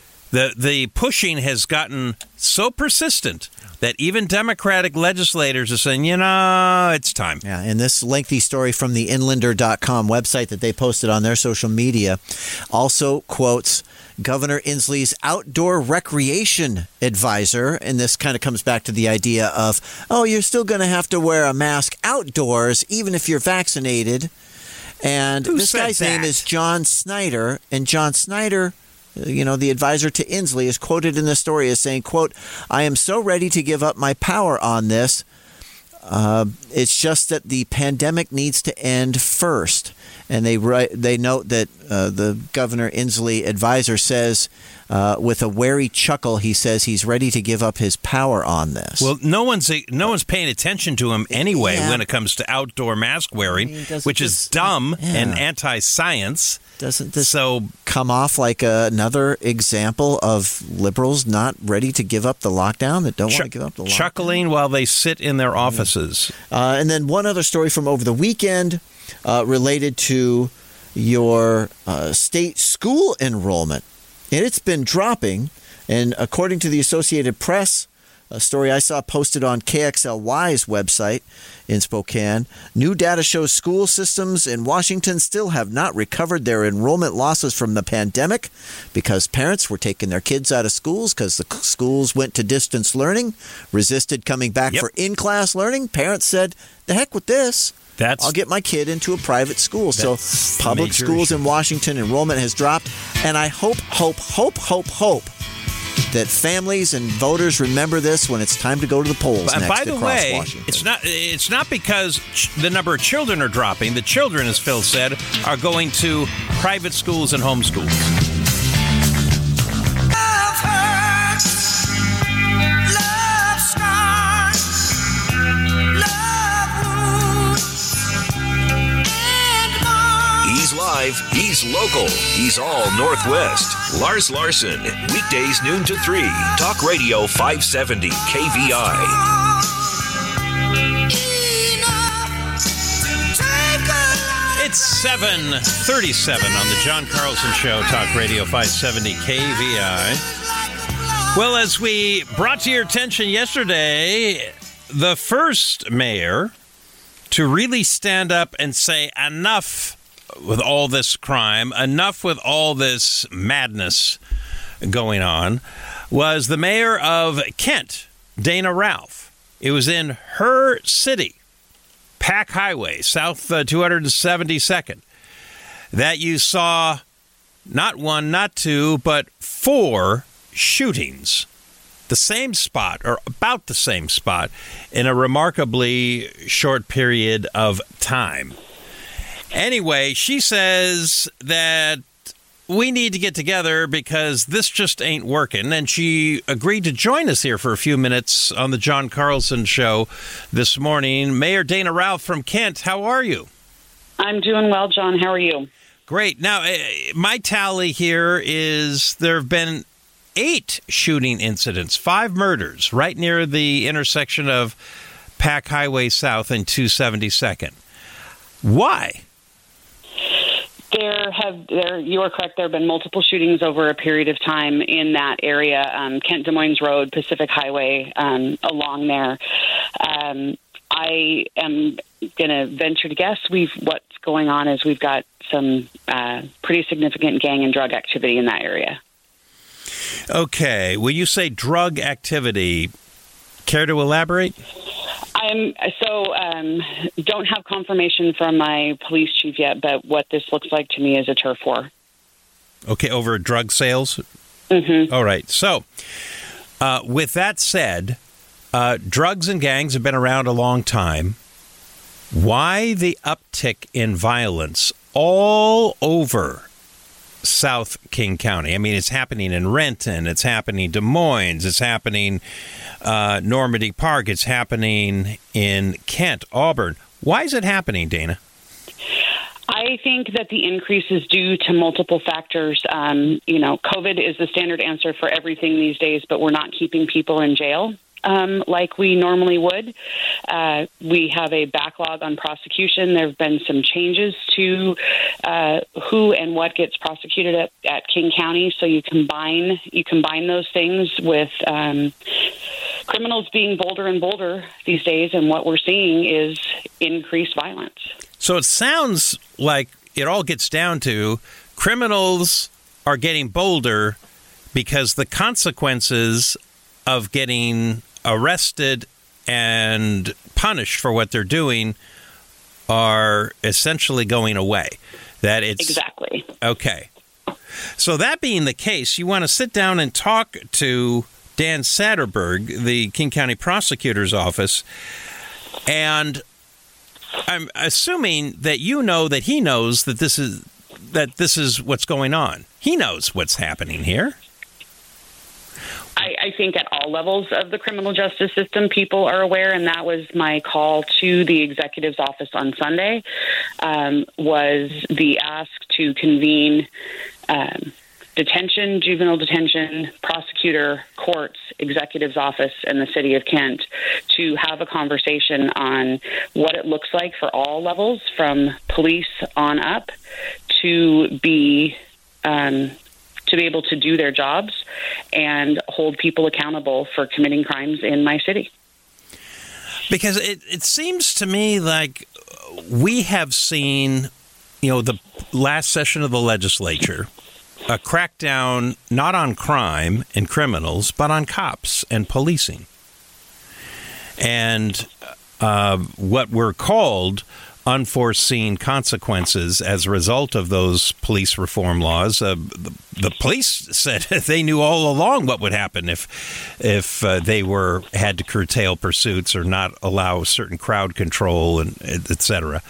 Speaker 2: the pushing has gotten so persistent that even Democratic legislators are saying, it's time.
Speaker 4: Yeah, and this lengthy story from the Inlander.com website that they posted on their social media also quotes Governor Inslee's outdoor recreation advisor, and this kind of comes back to the idea of, you're still going to have to wear a mask outdoors even if you're vaccinated. And this guy's name is John Snyder, and John Snyder, the advisor to Inslee, is quoted in this story as saying, quote, I am so ready to give up my power on this. It's just that the pandemic needs to end first. And they note that the Governor Inslee advisor says, with a wary chuckle, he says he's ready to give up his power on this.
Speaker 2: Well, no one's paying attention to him anyway when it comes to outdoor mask wearing, which is dumb and anti-science.
Speaker 4: Doesn't this come off like another example of liberals not ready to give up the lockdown, that don't want to give up the lockdown?
Speaker 2: Chuckling while they sit in their offices.
Speaker 4: And then one other story from over the weekend related to your state school enrollment. And it's been dropping. And according to the Associated Press, A story I saw posted on KXLY's website in Spokane. New data shows school systems in Washington still have not recovered their enrollment losses from the pandemic because parents were taking their kids out of schools because the schools went to distance learning, resisted coming back for in-class learning. Parents said, the heck with this. I'll get my kid into a private school. So public schools in Washington enrollment has dropped. And I hope that families and voters remember this when it's time to go to the polls next
Speaker 2: by the way,
Speaker 4: Washington.
Speaker 2: it's not because the number of children are dropping. The children, as Phil said, are going to private schools and homeschools.
Speaker 1: He's live, he's local, he's all Northwest. Lars Larson, weekdays noon to 3. Talk Radio 570 KVI.
Speaker 2: It's 7:37 on the John Carlson Show, Talk Radio 570 KVI. Well, as we brought to your attention yesterday, the first mayor to really stand up and say enough with all this crime, enough with all this madness going on, was the mayor of Kent, Dana Ralph. It was in her city, Pack Highway, South 272nd, that you saw not one, not two, but 4 shootings. The same spot, or about the same spot, in a remarkably short period of time. Anyway, she says that we need to get together because this just ain't working. And she agreed to join us here for a few minutes on the John Carlson Show this morning. Mayor Dana Ralph from Kent, how are you?
Speaker 12: I'm doing well, John. How are you?
Speaker 2: Great. Now, my tally here is there have been 8 shooting incidents, 5 murders right near the intersection of Pack Highway South and 272nd. Why?
Speaker 12: You are correct. There have been multiple shootings over a period of time in that area, Kent Des Moines Road, Pacific Highway, along there. I am going to venture to guess what's going on is we've got some pretty significant gang and drug activity in that area.
Speaker 2: Okay. When you say drug activity, care to elaborate?
Speaker 12: Don't have confirmation from my police chief yet, but what this looks like to me is a turf war.
Speaker 2: Okay, over drug sales?
Speaker 12: Mm-hmm.
Speaker 2: All right. So, with that said, drugs and gangs have been around a long time. Why the uptick in violence all over South King County? I mean, it's happening in Renton, it's happening in Des Moines, it's happening Normandy Park, it's happening in Kent, Auburn. Why is it happening, Dana?
Speaker 12: I think that the increase is due to multiple factors. COVID is the standard answer for everything these days, but we're not keeping people in jail like we normally would. We have a backlog on prosecution. There have been some changes to who and what gets prosecuted at King County. So you combine those things with criminals being bolder and bolder these days, and what we're seeing is increased violence.
Speaker 2: So it sounds like it all gets down to criminals are getting bolder because the consequences of getting arrested and punished for what they're doing are essentially going away. That it's
Speaker 12: exactly
Speaker 2: okay. So that being the case, you want to sit down and talk to Dan Satterberg, the King County Prosecutor's Office, and I'm assuming that you know that he knows that this is what's going on. He knows what's happening here.
Speaker 12: I think at all levels of the criminal justice system, people are aware, and that was my call to the executive's office on Sunday, was the ask to convene detention, juvenile detention, prosecutor, courts, executive's office, and the city of Kent to have a conversation on what it looks like for all levels, from police on up, to be to be able to do their jobs and hold people accountable for committing crimes in my city.
Speaker 2: Because it seems to me like we have seen, the last session of the legislature, a crackdown not on crime and criminals, but on cops and policing. And what were called unforeseen consequences as a result of those police reform laws. The police said they knew all along what would happen if they had to curtail pursuits or not allow certain crowd control and et cetera.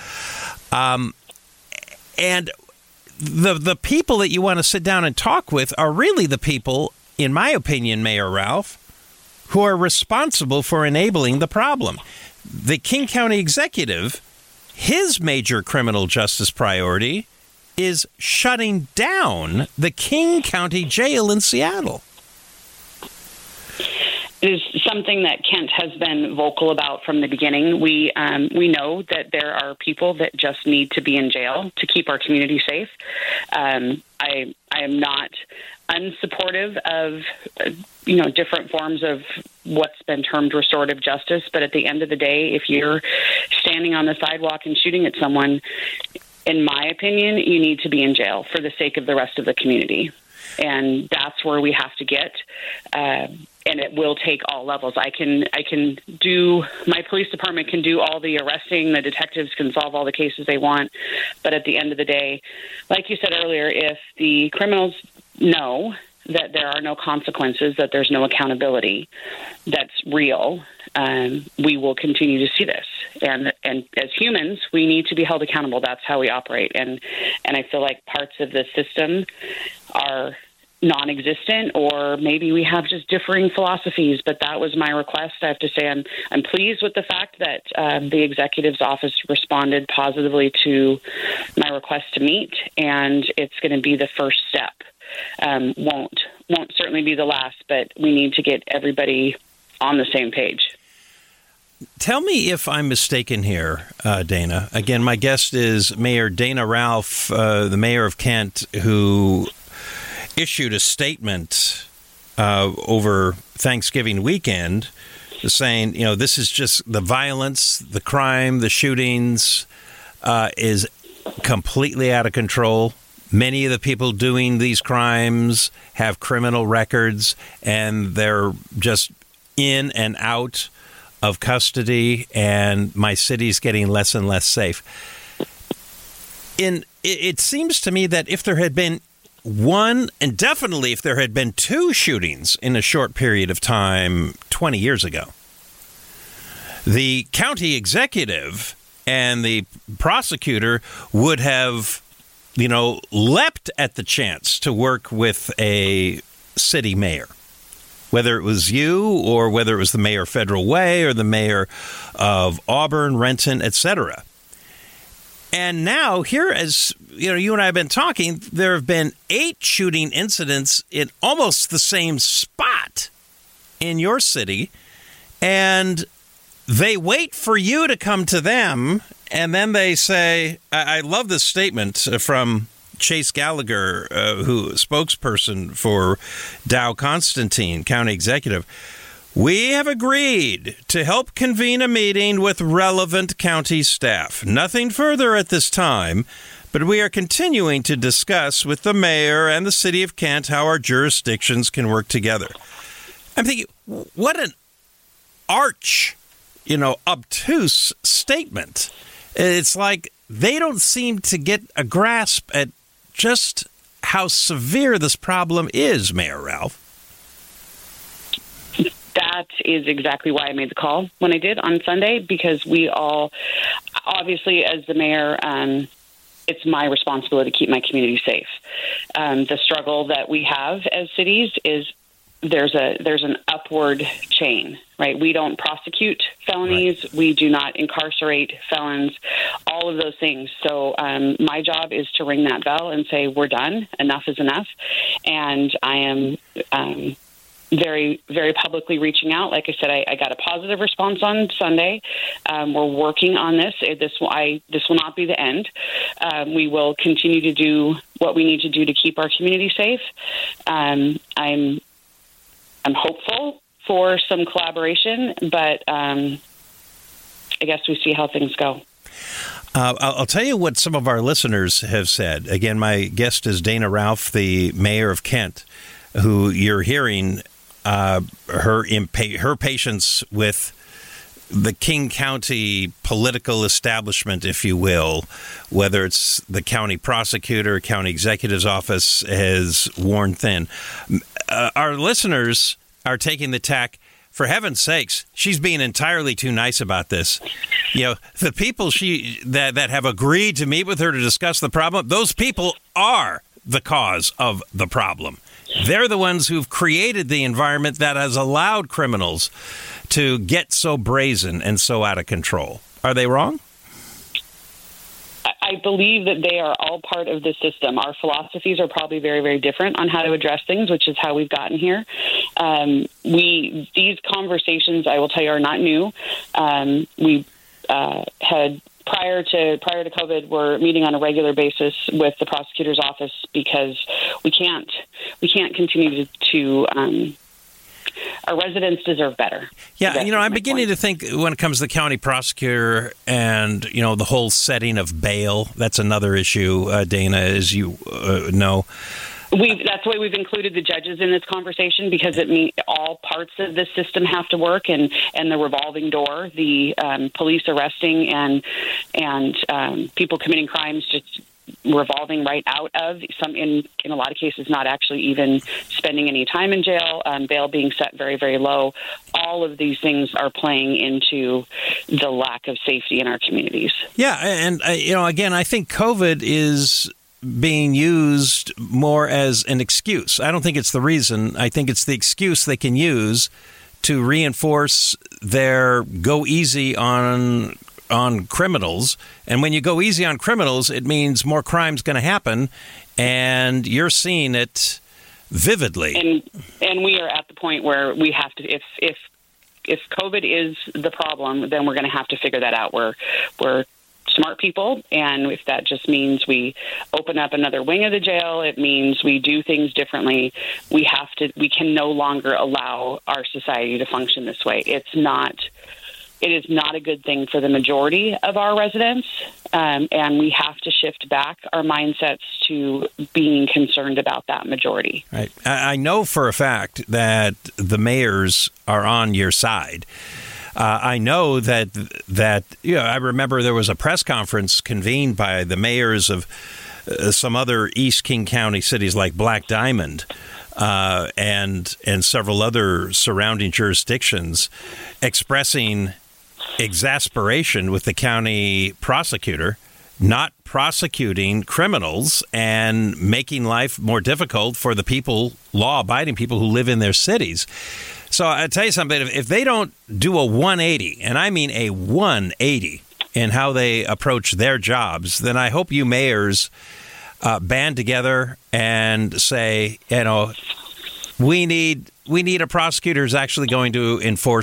Speaker 2: And the people that you want to sit down and talk with are really the people, in my opinion, Mayor Ralph, who are responsible for enabling the problem. The King County Executive, his major criminal justice priority is shutting down the King County Jail in Seattle.
Speaker 12: It is something that Kent has been vocal about from the beginning. We know that there are people that just need to be in jail to keep our community safe. I am not unsupportive of different forms of what's been termed restorative justice, but at the end of the day, if you're standing on the sidewalk and shooting at someone, in my opinion, you need to be in jail for the sake of the rest of the community. And that's where we have to get, and it will take all levels. I can do, my police department can do all the arresting, the detectives can solve all the cases they want, but at the end of the day, like you said earlier, if the criminals know that there are no consequences, that there's no accountability that's real, we will continue to see this. And as humans, we need to be held accountable. That's how we operate. And I feel like parts of the system are non-existent, or maybe we have just differing philosophies. But that was my request. I have to say I'm pleased with the fact that the executive's office responded positively to my request to meet, and it's going to be the first step. Won't certainly be the last, but we need to get everybody on the same page.
Speaker 2: Tell me if I'm mistaken here, Dana. Again, my guest is Mayor Dana Ralph, the mayor of Kent, who issued a statement over Thanksgiving weekend saying, this is just the violence, the crime, the shootings is completely out of control. Many of the people doing these crimes have criminal records, and they're just in and out of custody, and my city's getting less and less safe. It seems to me that if there had been one, and definitely if there had been two shootings in a short period of time 20 years ago, the county executive and the prosecutor would have leapt at the chance to work with a city mayor, whether it was you or whether it was the mayor of Federal Way or the mayor of Auburn, Renton, etc. And now here, as you and I have been talking, there have been 8 shooting incidents in almost the same spot in your city, and they wait for you to come to them. And then they say, I love this statement from Chase Gallagher, who spokesperson for Dow Constantine, county executive. We have agreed to help convene a meeting with relevant county staff. Nothing further at this time, but we are continuing to discuss with the mayor and the city of Kent how our jurisdictions can work together. I'm thinking, what an obtuse statement. It's like they don't seem to get a grasp at just how severe this problem is, Mayor Ralph.
Speaker 12: That is exactly why I made the call when I did on Sunday, because we all, obviously, as the mayor, it's my responsibility to keep my community safe. The struggle that we have as cities is there's an upward chain, right? We don't prosecute felonies. Right. We do not incarcerate felons, all of those things. So my job is to ring that bell and say, we're done. Enough is enough. And I am very, very publicly reaching out. Like I said, I got a positive response on Sunday. We're working on this. This will not be the end. We will continue to do what we need to do to keep our community safe. I'm hopeful for some collaboration, but I guess we see how things go.
Speaker 2: I'll tell you what some of our listeners have said. Again, my guest is Dana Ralph, the mayor of Kent, who you're hearing her patience with the King County political establishment, if you will, whether it's the county prosecutor, county executive's office, has worn thin. Our listeners are taking the tack, for heaven's sakes, she's being entirely too nice about this. You know, the people that have agreed to meet with her to discuss the problem, those people are the cause of the problem. They're the ones who've created the environment that has allowed criminals to get so brazen and so out of control. Are they wrong?
Speaker 12: I believe that they are all part of the system. Our philosophies are probably very, very different on how to address things, which is how we've gotten here. These conversations, I will tell you, are not new. We had prior to COVID, we're meeting on a regular basis with the prosecutor's office because we can't continue to our residents deserve better.
Speaker 2: Yeah, I'm beginning to think when it comes to the county prosecutor and, the whole setting of bail, that's another issue, Dana, as you know.
Speaker 12: That's why we've included the judges in this conversation, because it means all parts of the system have to work, and the revolving door, the police arresting and people committing crimes just revolving right out of some, in a lot of cases, not actually even spending any time in jail, bail being set very, very low. All of these things are playing into the lack of safety in our communities.
Speaker 2: Yeah, and again, I think COVID is being used more as an excuse. I don't think it's the reason. I think it's the excuse they can use to reinforce their go easy on criminals. And when you go easy on criminals, it means more crime's going to happen, and you're seeing it vividly.
Speaker 12: And we are at the point where we have to, if COVID is the problem, then we're going to have to figure that out. We're smart people, and if that just means we open up another wing of the jail, it means we do things differently. We can no longer allow our society to function this way. It is not a good thing for the majority of our residents, and we have to shift back our mindsets to being concerned about that majority.
Speaker 2: Right. I know for a fact that the mayors are on your side. I know that I remember there was a press conference convened by the mayors of some other East King County cities like Black Diamond and several other surrounding jurisdictions, expressing exasperation with the county prosecutor not prosecuting criminals and making life more difficult for the people, law-abiding people who live in their cities. So I'll tell you something, if they don't do a 180, and I mean a 180 in how they approach their jobs, then I hope you mayors band together and say, we need a prosecutor who's actually going to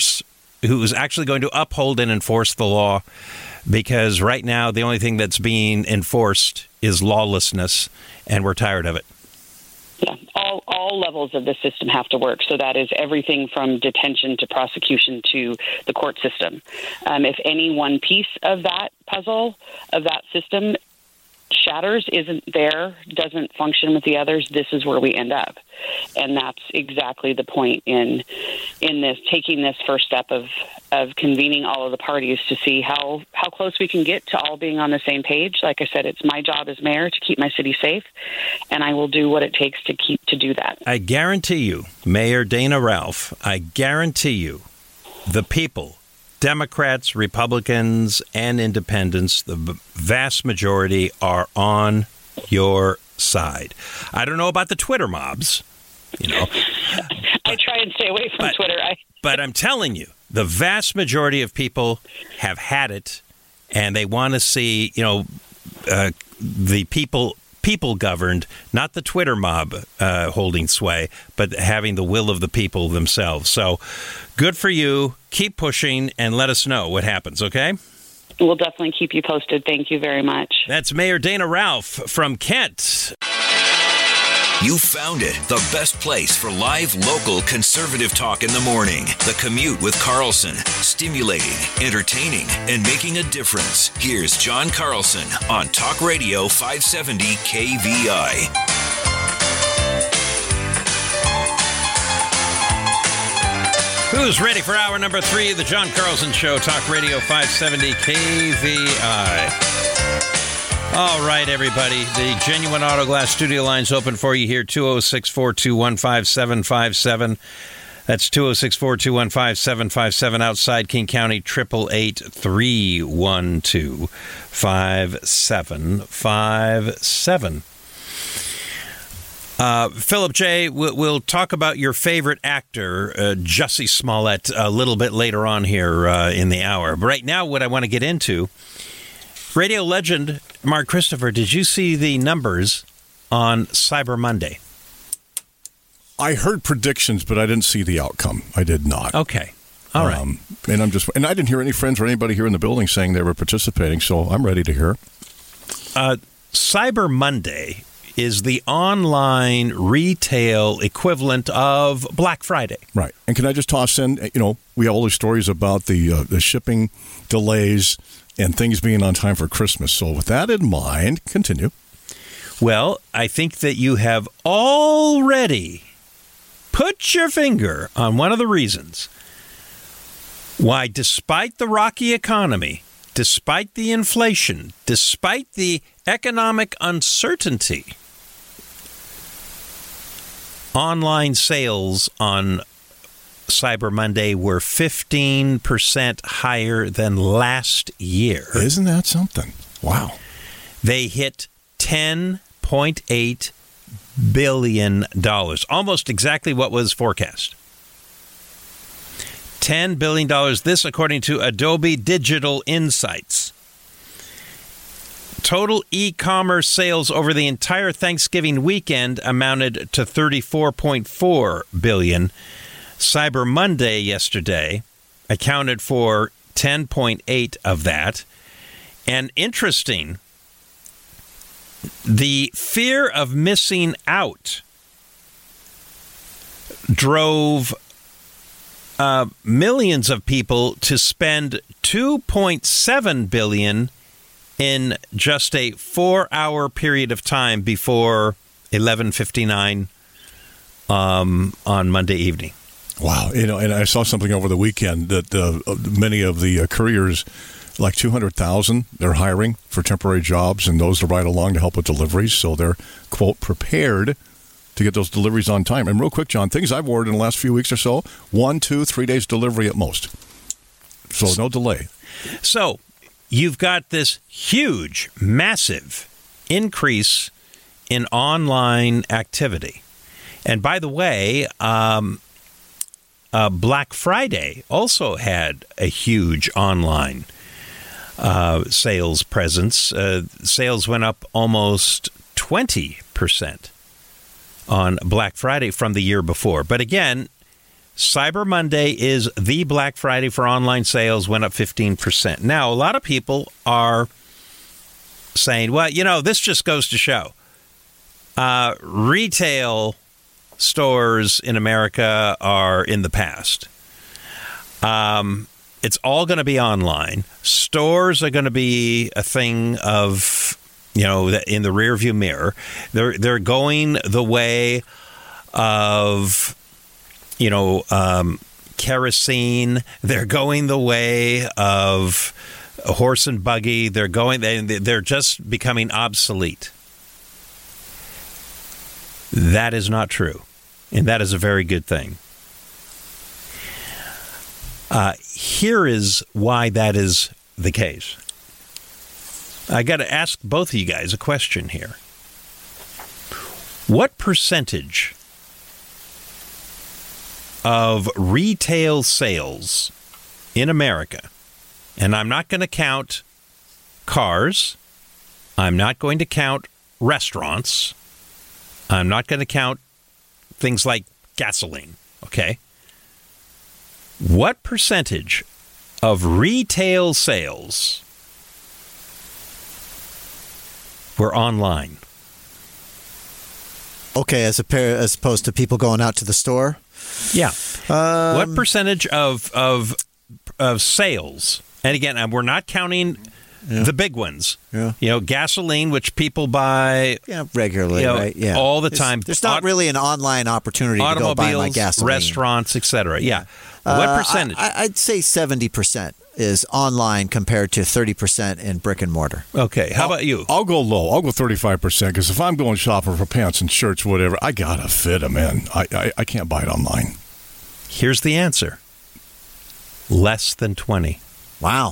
Speaker 2: uphold and enforce the law, because right now the only thing that's being enforced is lawlessness, and we're tired of it.
Speaker 12: Yeah, all levels of the system have to work. So that is everything from detention to prosecution to the court system. If any one piece of that puzzle, of that system, shatters, isn't there, doesn't function with the others, this is where we end up. And that's exactly the point in this, taking this first step of convening all of the parties to see how close we can get to all being on the same page. Like I said, it's my job as mayor to keep my city safe, and I will do what it takes to do that.
Speaker 2: I guarantee you, Mayor Dana Ralph, I guarantee you, the people, Democrats, Republicans, and independents, the vast majority are on your side. I don't know about the Twitter mobs,
Speaker 12: I try and stay away from Twitter.
Speaker 2: But I'm telling you, the vast majority of people have had it, and they want to see, the people people governed, not the Twitter mob holding sway, but having the will of the people themselves. So good for you. Keep pushing and let us know what happens, okay?
Speaker 12: We'll definitely keep you posted. Thank you very much.
Speaker 2: That's Mayor Dana Ralph from Kent.
Speaker 1: You found it, the best place for live, local, conservative talk in the morning. The Commute with Carlson. Stimulating, entertaining, and making a difference. Here's John Carlson on Talk Radio 570 KVI.
Speaker 2: Who's ready for hour number 3 of the John Carlson Show, Talk Radio 570 KVI. All right, everybody. The Genuine Auto Glass studio line's open for you here, 206-421-5757. That's 206-421-5757. Outside King County, 888-312-5757. Philip J., we'll talk about your favorite actor, Jussie Smollett, a little bit later on here in the hour. But right now, what I want to get into, radio legend Mark Christopher, did you see the numbers on Cyber Monday?
Speaker 3: I heard predictions, but I didn't see the outcome. I did not.
Speaker 2: Okay. All right.
Speaker 3: And I didn't hear any friends or anybody here in the building saying they were participating, so I'm ready to hear.
Speaker 2: Cyber Monday is the online retail equivalent of Black Friday.
Speaker 3: Right. And can I just toss in, we have all these stories about the shipping delays and things being on time for Christmas. So with that in mind, continue.
Speaker 2: Well, I think that you have already put your finger on one of the reasons why, despite the rocky economy, despite the inflation, despite the economic uncertainty, online sales on Cyber Monday were 15% higher than last year.
Speaker 3: Isn't that something? Wow.
Speaker 2: They hit $10.8 billion, almost exactly what was forecast. $10 billion, this according to Adobe Digital Insights. Total e-commerce sales over the entire Thanksgiving weekend amounted to $34.4 billion. Cyber Monday yesterday accounted for 10.8 of that. And interesting, the fear of missing out drove millions of people to spend $2.7 billion in just a 4-hour period of time before 11:59 on Monday evening.
Speaker 3: Wow. And I saw something over the weekend that many of the couriers, like 200,000, they're hiring for temporary jobs and those to ride along to help with deliveries. So they're, quote, prepared to get those deliveries on time. And real quick, John, things I've ordered in the last few weeks or so, 1, 2, 3 days delivery at most. So no delay.
Speaker 2: So you've got this huge, massive increase in online activity. And by the way, Black Friday also had a huge online sales presence. Sales went up almost 20% on Black Friday from the year before. But again, Cyber Monday is the Black Friday for online sales, went up 15%. Now, a lot of people are saying, well, this just goes to show retail stores in America are in the past. It's all going to be online. Stores are going to be a thing of, in the rearview mirror. They're going the way of, kerosene. They're going the way of a horse and buggy. They're just becoming obsolete. That is not true. And that is a very good thing. Here is why that is the case. I got to ask both of you guys a question here. What percentage of retail sales in America, and I'm not going to count cars, I'm not going to count restaurants. I'm not going to count things like gasoline, okay? What percentage of retail sales were online?
Speaker 4: Okay, as opposed to people going out to the store?
Speaker 2: Yeah. What percentage of sales? And again, we're not counting the big ones.
Speaker 4: Yeah.
Speaker 2: Gasoline, which people buy
Speaker 4: regularly, right? Yeah.
Speaker 2: all the time.
Speaker 4: There's not really an online opportunity to go buy my gasoline.
Speaker 2: Restaurants, etc. Yeah. What percentage?
Speaker 4: I'd say 70% is online compared to 30% in brick and mortar.
Speaker 2: Okay. How about you?
Speaker 3: I'll go low. I'll go 35% because if I'm going shopping for pants and shirts, whatever, I got to fit them in. I can't buy it online.
Speaker 2: Here's the answer. Less than 20.
Speaker 4: Wow.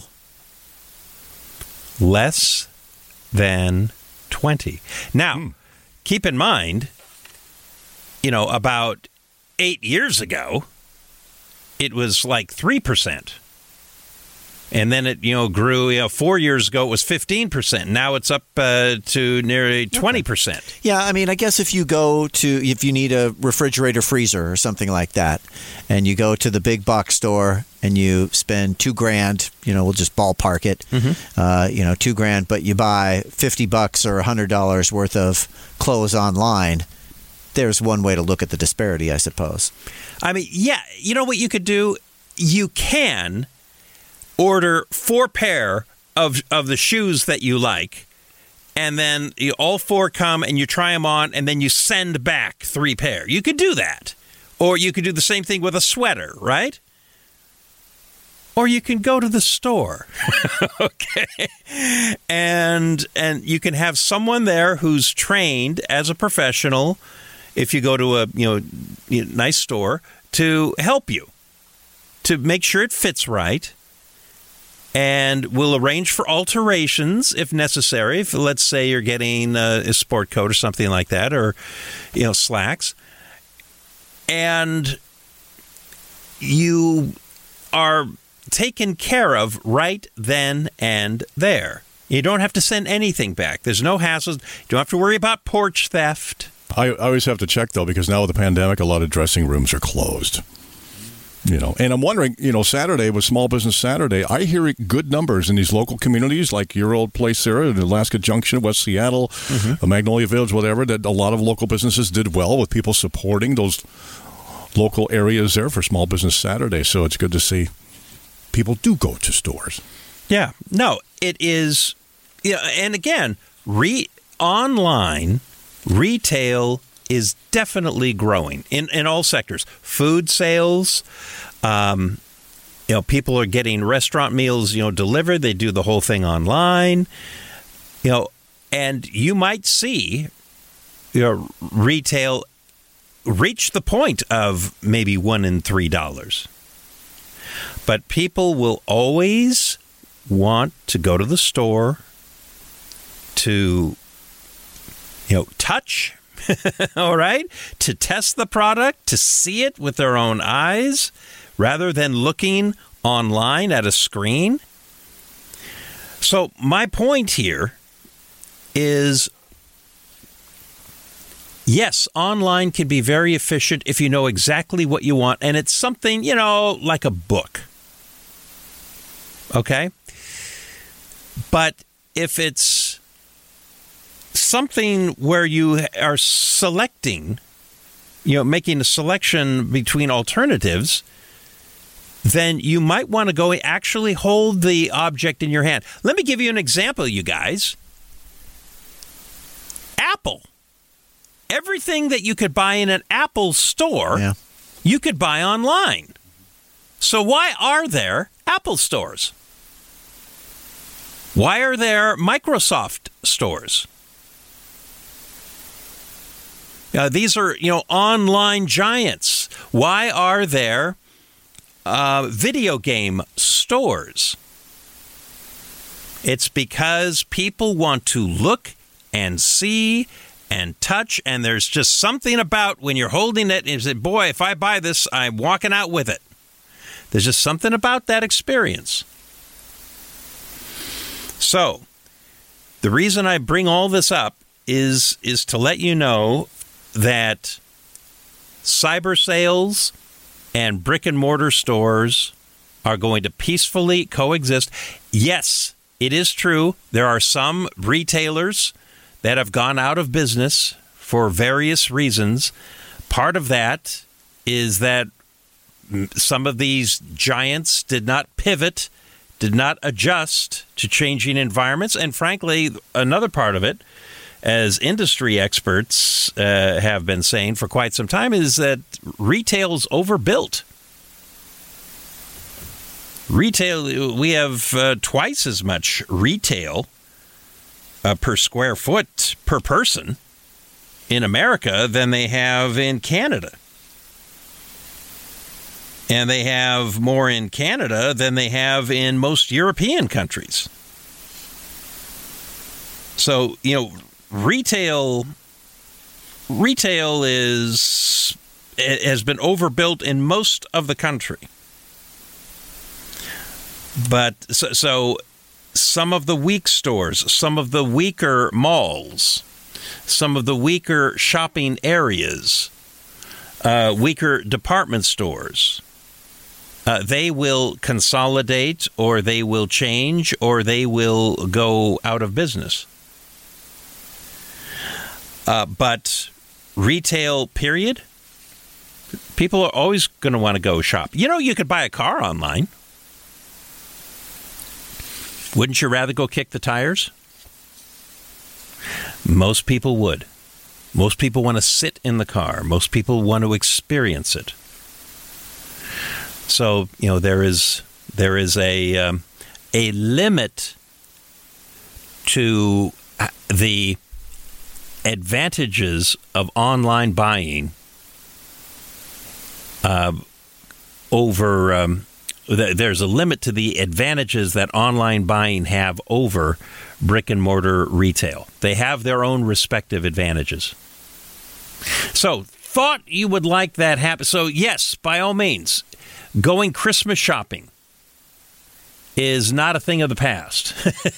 Speaker 2: Less than 20. Now, keep in mind, about 8 years ago, it was like 3%. And then it, grew. 4 years ago, it was 15%. Now it's up to nearly 20%.
Speaker 4: Yeah, I mean, I guess if you need a refrigerator freezer or something like that, and you go to the big box store and you spend $2,000, we'll just ballpark it, $2,000, but you buy $50 or $100 worth of clothes online. There's one way to look at the disparity, I suppose.
Speaker 2: I mean, yeah, you know what you could do? You can order 4 pair of the shoes that you like, and then all 4 come and you try them on, and then you send back 3 pair. You could do that. Or you could do the same thing with a sweater, right? Or you can go to the store, okay? And you can have someone there who's trained as a professional, if you go to a nice store, to help you, to make sure it fits right. And we'll arrange for alterations if necessary. If, let's say, you're getting a sport coat or something like that, or slacks, and you are taken care of right then and there. You don't have to send anything back. There's no hassles. You don't have to worry about porch theft.
Speaker 3: I always have to check, though, because now with the pandemic, a lot of dressing rooms are closed. And I'm wondering, Saturday was Small Business Saturday. I hear good numbers in these local communities, like your old place there in Alaska Junction, West Seattle, Magnolia Village, whatever, that a lot of local businesses did well with people supporting those local areas there for Small Business Saturday. So it's good to see people do go to stores.
Speaker 2: Yeah. No, it is. And again, online retail is definitely growing in all sectors. Food sales, people are getting restaurant meals, delivered. They do the whole thing online, and you might see, retail reach the point of maybe $1 in $3. But people will always want to go to the store to, touch. All right? To test the product, to see it with their own eyes, rather than looking online at a screen. So my point here is, yes, online can be very efficient if you know exactly what you want, and it's something, like a book. Okay? But if it's something where you are selecting, making a selection between alternatives, then you might want to go actually hold the object in your hand. Let me give you an example, you guys. Apple. Everything that you could buy in an Apple store, you could buy online. So why are there Apple stores? Why are there Microsoft stores? These are, online giants. Why are there video game stores? It's because people want to look and see and touch, and there's just something about when you're holding it and you say, boy, if I buy this, I'm walking out with it. There's just something about that experience. So, the reason I bring all this up is to let you know that cyber sales and brick and mortar stores are going to peacefully coexist. Yes, it is true. There are some retailers that have gone out of business for various reasons. Part of that is that some of these giants did not pivot, did not adjust to changing environments. And frankly, another part of it, as industry experts have been saying for quite some time, is that retail's overbuilt. Retail, we have twice as much retail per square foot per person in America than they have in Canada. And they have more in Canada than they have in most European countries. So, retail has been overbuilt in most of the country. But so some of the weak stores, some of the weaker malls, some of the weaker shopping areas, weaker department stores, they will consolidate, or they will change, or they will go out of business. But retail, period, people are always going to want to go shop. You could buy a car online. Wouldn't you rather go kick the tires? Most people would. Most people want to sit in the car. Most people want to experience it. So, there is a limit to the advantages of online buying over. There's a limit to the advantages that online buying have over brick and mortar retail. They have their own respective advantages. So, thought you would like that happen. So, yes, by all means, going Christmas shopping is not a thing of the past.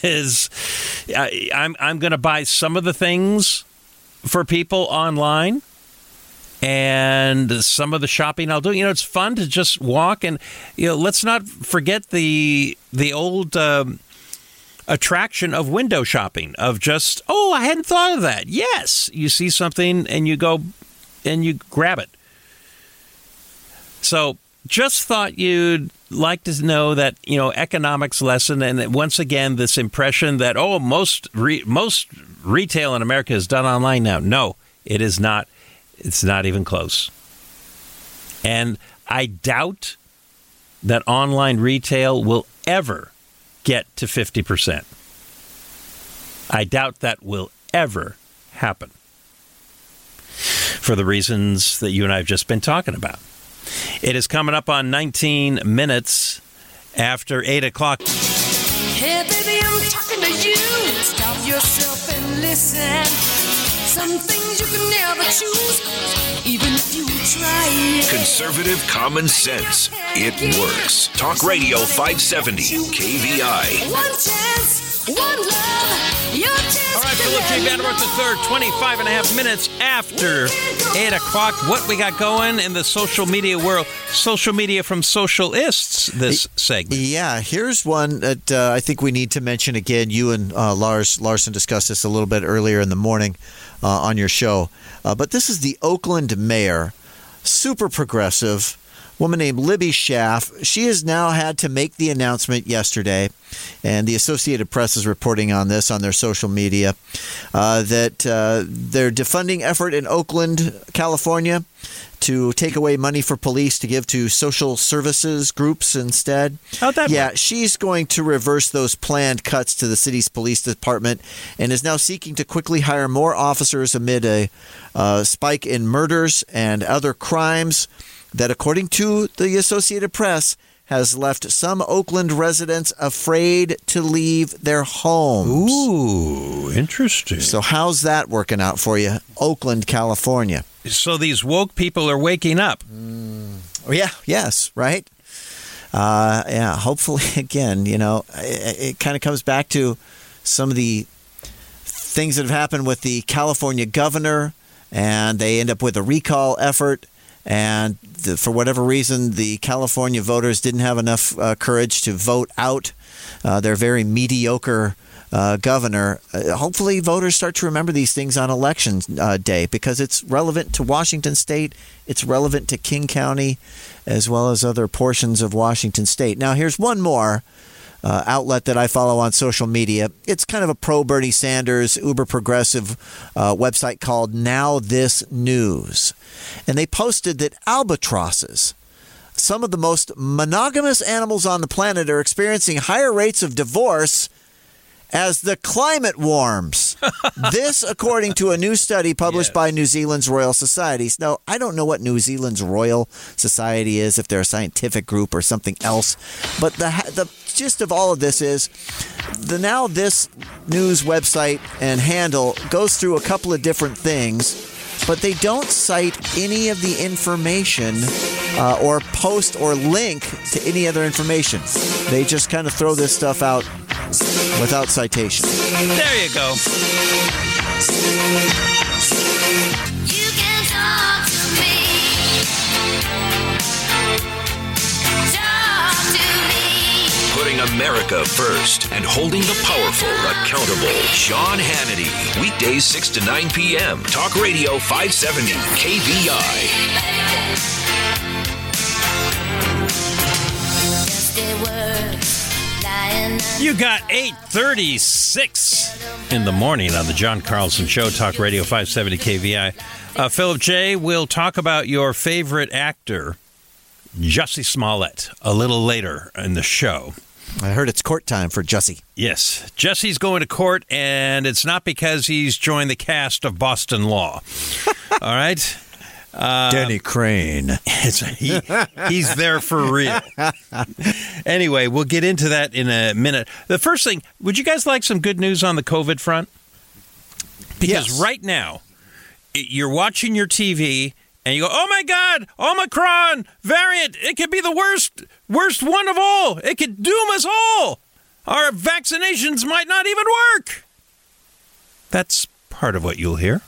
Speaker 2: I'm going to buy some of the things for people online, and some of the shopping I'll do. It's fun to just walk, and let's not forget the old attraction of window shopping, of just, I hadn't thought of that. Yes, you see something and you go and you grab it. So just thought you'd like to know that, economics lesson, and once again, this impression that, most retail in America is done online now. No, it is not. It's not even close. And I doubt that online retail will ever get to 50%. I doubt that will ever happen, for the reasons that you and I have just been talking about. It is coming up on 19 minutes after 8 o'clock.
Speaker 11: Hey, baby, I'm talking to you. Stop yourself and listen. Some things you can never choose, even if you try.
Speaker 1: Conservative common sense. It works. Talk Radio 570 KVI.
Speaker 11: One chance, one love. Your chance.
Speaker 2: All right, Philip J. Vanderbilt III, 25 and a half minutes after 8 o'clock. What we got going in the social media world? Social media from socialists, this segment.
Speaker 4: Yeah, here's one that I think we need to mention again. You and Lars Larson discussed this a little bit earlier in the morning on your show. But this is the Oakland mayor, super progressive, woman named Libby Schaaf. She has now had to make the announcement yesterday, and the Associated Press is reporting on this on their social media, that their defunding effort in Oakland, California, to take away money for police to give to social services groups instead.
Speaker 2: How'd that
Speaker 4: work?
Speaker 2: work?
Speaker 4: She's going to reverse those planned cuts to the city's police department, and is now seeking to quickly hire more officers amid a spike in murders and other crimes that, according to the Associated Press, has left some Oakland residents afraid to leave their homes.
Speaker 2: Ooh, interesting.
Speaker 4: So how's that working out for you, Oakland, California?
Speaker 2: So these woke people are waking up.
Speaker 4: Yeah, yes, right? Yeah, hopefully, again, it kind of comes back to some of the things that have happened with the California governor, and they end up with a recall effort. And for whatever reason, the California voters didn't have enough courage to vote out their very mediocre governor. Hopefully voters start to remember these things on election day, because it's relevant to Washington State. It's relevant to King County, as well as other portions of Washington State. Now, here's one more outlet that I follow on social media. It's kind of a pro-Bernie Sanders, uber progressive website called Now This News. And they posted that albatrosses, some of the most monogamous animals on the planet, are experiencing higher rates of divorce as the climate warms. This, according to a new study published by New Zealand's Royal Societies. Now, I don't know what New Zealand's Royal Society is, if they're a scientific group or something else. But the gist of all of this is the Now This News website and handle goes through a couple of different things, but they don't cite any of the information or post or link to any other information. They just kind of throw this stuff out without citation.
Speaker 2: There you go.
Speaker 11: You can talk to me. Talk to me.
Speaker 1: Putting America first and holding the powerful accountable. Sean Hannity. Weekdays 6 to 9 p.m. Talk Radio 570 KVI.
Speaker 11: Just a word.
Speaker 2: You got 8:36 in the morning on the John Carlson Show, Talk Radio 570 KVI. Philip J. will talk about your favorite actor, Jussie Smollett, a little later in the show.
Speaker 4: I heard it's court time for Jussie.
Speaker 2: Yes. Jussie's going to court, and it's not because he's joined the cast of Boston Law. All right?
Speaker 4: Denny Crane.
Speaker 2: He's there for real. Anyway, we'll get into that in a minute. The first thing, would you guys like some good news on the COVID front? Because right now, you're watching your TV and you go, oh my God, Omicron variant, it could be the worst one of all. It could doom us all. Our vaccinations might not even work. That's part of what you'll hear.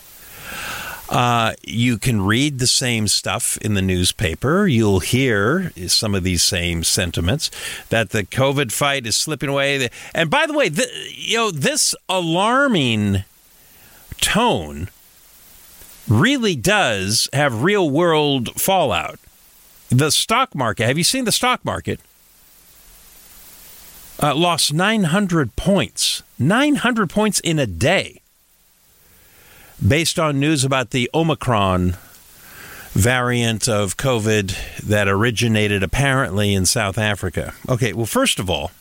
Speaker 2: You can read the same stuff in the newspaper. You'll hear some of these same sentiments that the COVID fight is slipping away. And by the way, this alarming tone really does have real world fallout. The stock market, have you seen the stock market? Lost 900 points. 900 points in a day. Based on news about the Omicron variant of COVID that originated apparently in South Africa. Okay, well, first of all,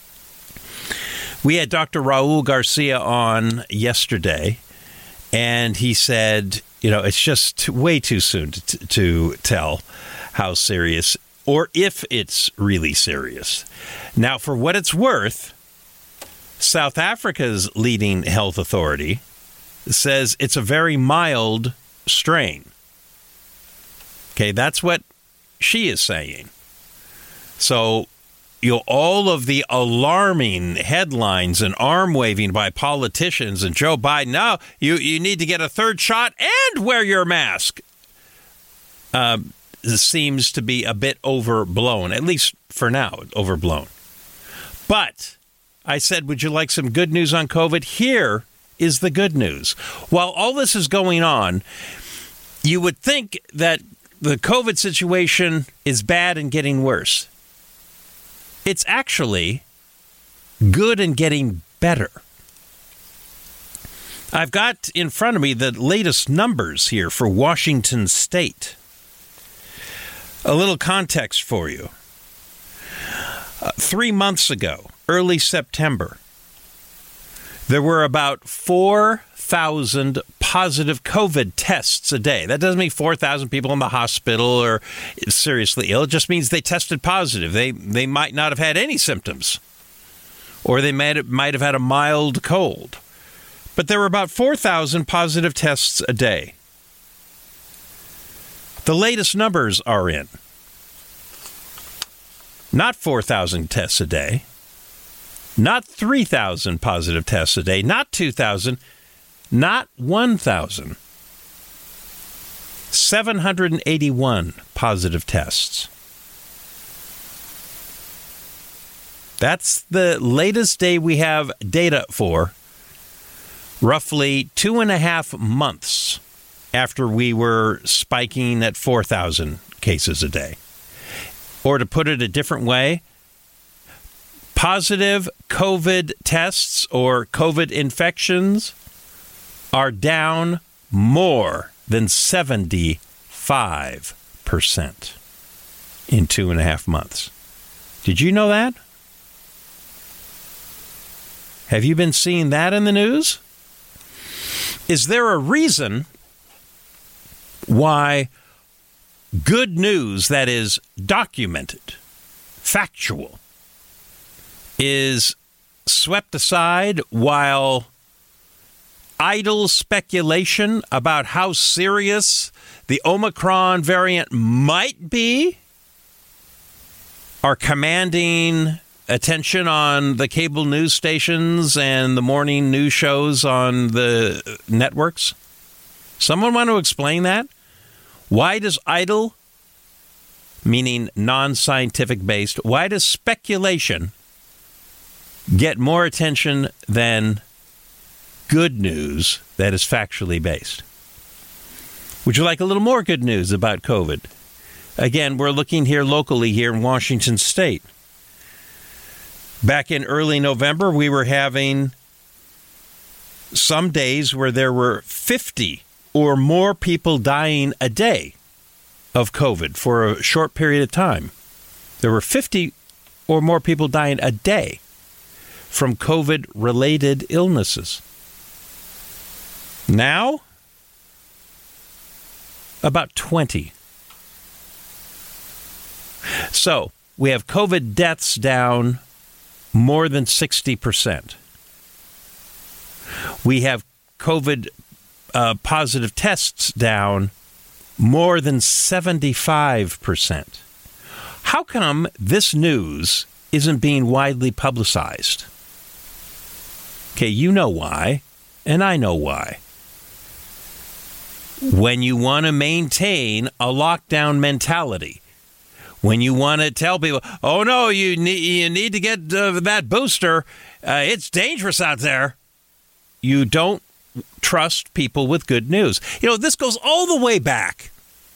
Speaker 2: we had Dr. Raul Garcia on yesterday, and he said, it's just way too soon to tell how serious or if it's really serious. Now, for what it's worth, South Africa's leading health authority says it's a very mild strain. Okay, that's what she is saying. So, all of the alarming headlines and arm waving by politicians and Joe Biden, no, you need to get a third shot and wear your mask, seems to be a bit overblown, at least for now, overblown. But I said, would you like some good news on COVID? Here is the good news. While all this is going on, you would think that the COVID situation is bad and getting worse. It's actually good and getting better. I've got in front of me the latest numbers here for Washington State. A little context for you. 3 months ago, early September, there were about 4,000 positive COVID tests a day. That doesn't mean 4,000 people in the hospital or seriously ill. It just means they tested positive. They might not have had any symptoms, or they might have had a mild cold. But there were about 4,000 positive tests a day. The latest numbers are in. Not 4,000 tests a day. Not 3,000 positive tests a day, not 2,000, not 1,000. 781 positive tests. That's the latest day we have data for, roughly 2.5 months after we were spiking at 4,000 cases a day. Or to put it a different way, positive COVID tests or COVID infections are down more than 75% in 2.5 months. Did you know that? Have you been seeing that in the news? Is there a reason why good news that is documented, factual, is swept aside while idle speculation about how serious the Omicron variant might be are commanding attention on the cable news stations and the morning news shows on the networks? Someone want to explain that? Why does idle, meaning non-scientific based, why does speculation get more attention than good news that is factually based? Would you like a little more good news about COVID? Again, we're looking here locally here in Washington State. Back in early November, we were having some days where there were 50 or more people dying a day of COVID for a short period of time. There were 50 or more people dying a day from COVID-related illnesses. Now, about 20. So, we have COVID deaths down more than 60%. We have COVID positive tests down more than 75%. How come this news isn't being widely publicized? Okay, you know why, and I know why. When you want to maintain a lockdown mentality, when you want to tell people, oh no, you need to get that booster, it's dangerous out there, you don't trust people with good news. You know, this goes all the way back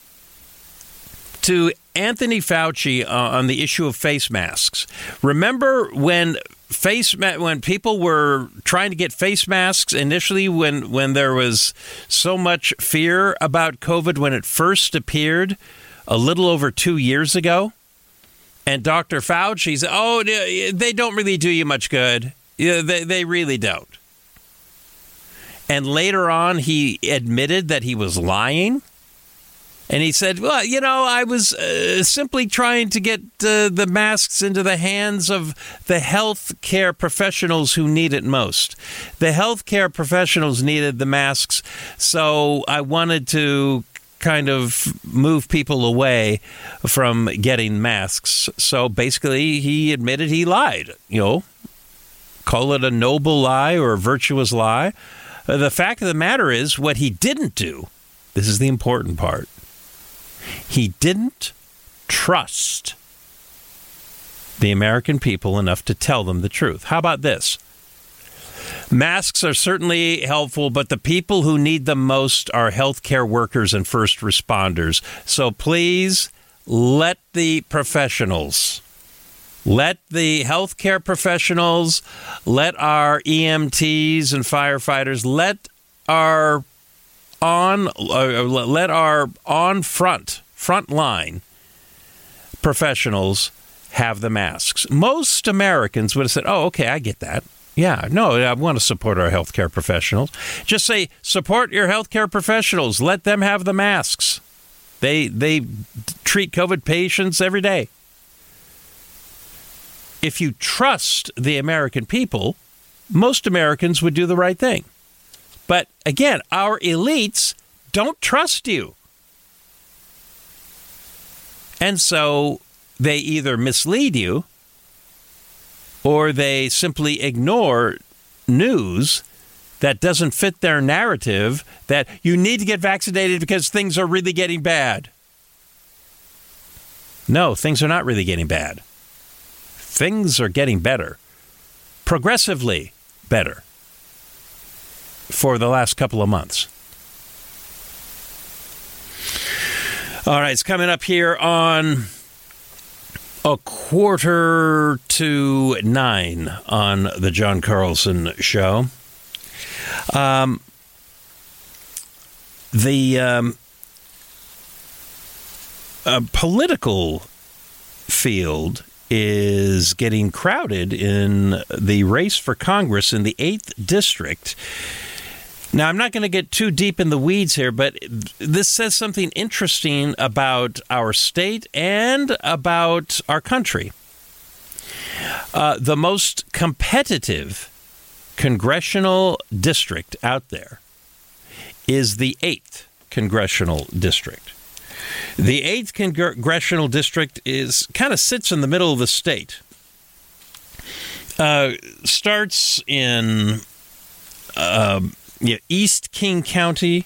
Speaker 2: to Anthony Fauci on the issue of face masks. Remember when people were trying to get face masks initially, when there was so much fear about COVID when it first appeared a little over 2 years ago? And Dr. Fauci said, oh, they don't really do you much good. They really don't. And later on, he admitted that he was lying. And he said, well, you know, I was simply trying to get the masks into the hands of the health care professionals who need it most. The health care professionals needed the masks, so I wanted to kind of move people away from getting masks. So basically, he admitted he lied. You know, call it a noble lie or a virtuous lie. The fact of the matter is, what he didn't do, this is the important part, he didn't trust the American people enough to tell them the truth. How about this? Masks are certainly helpful, but the people who need them most are healthcare workers and first responders. So please let the professionals, let the healthcare professionals, let our EMTs and firefighters, let our frontline professionals have the masks. Most Americans would have said, oh, okay, I get that. Yeah, no, I want to support our healthcare professionals. Just say, support your healthcare professionals. Let them have the masks. They treat COVID patients every day. If you trust the American people, most Americans would do the right thing. But again, our elites don't trust you. And so they either mislead you or they simply ignore news that doesn't fit their narrative that you need to get vaccinated because things are really getting bad. No, things are not really getting bad. Things are getting better. Progressively better for the last couple of months. All right, it's coming up here on 8:45 on the John Carlson Show. The political field is getting crowded in the race for Congress in the 8th District. Now, I'm not going to get too deep in the weeds here, but this says something interesting about our state and about our country. The most competitive congressional district out there is the 8th Congressional District. The 8th Congressional District kind of sits in the middle of the state. Starts in East King County,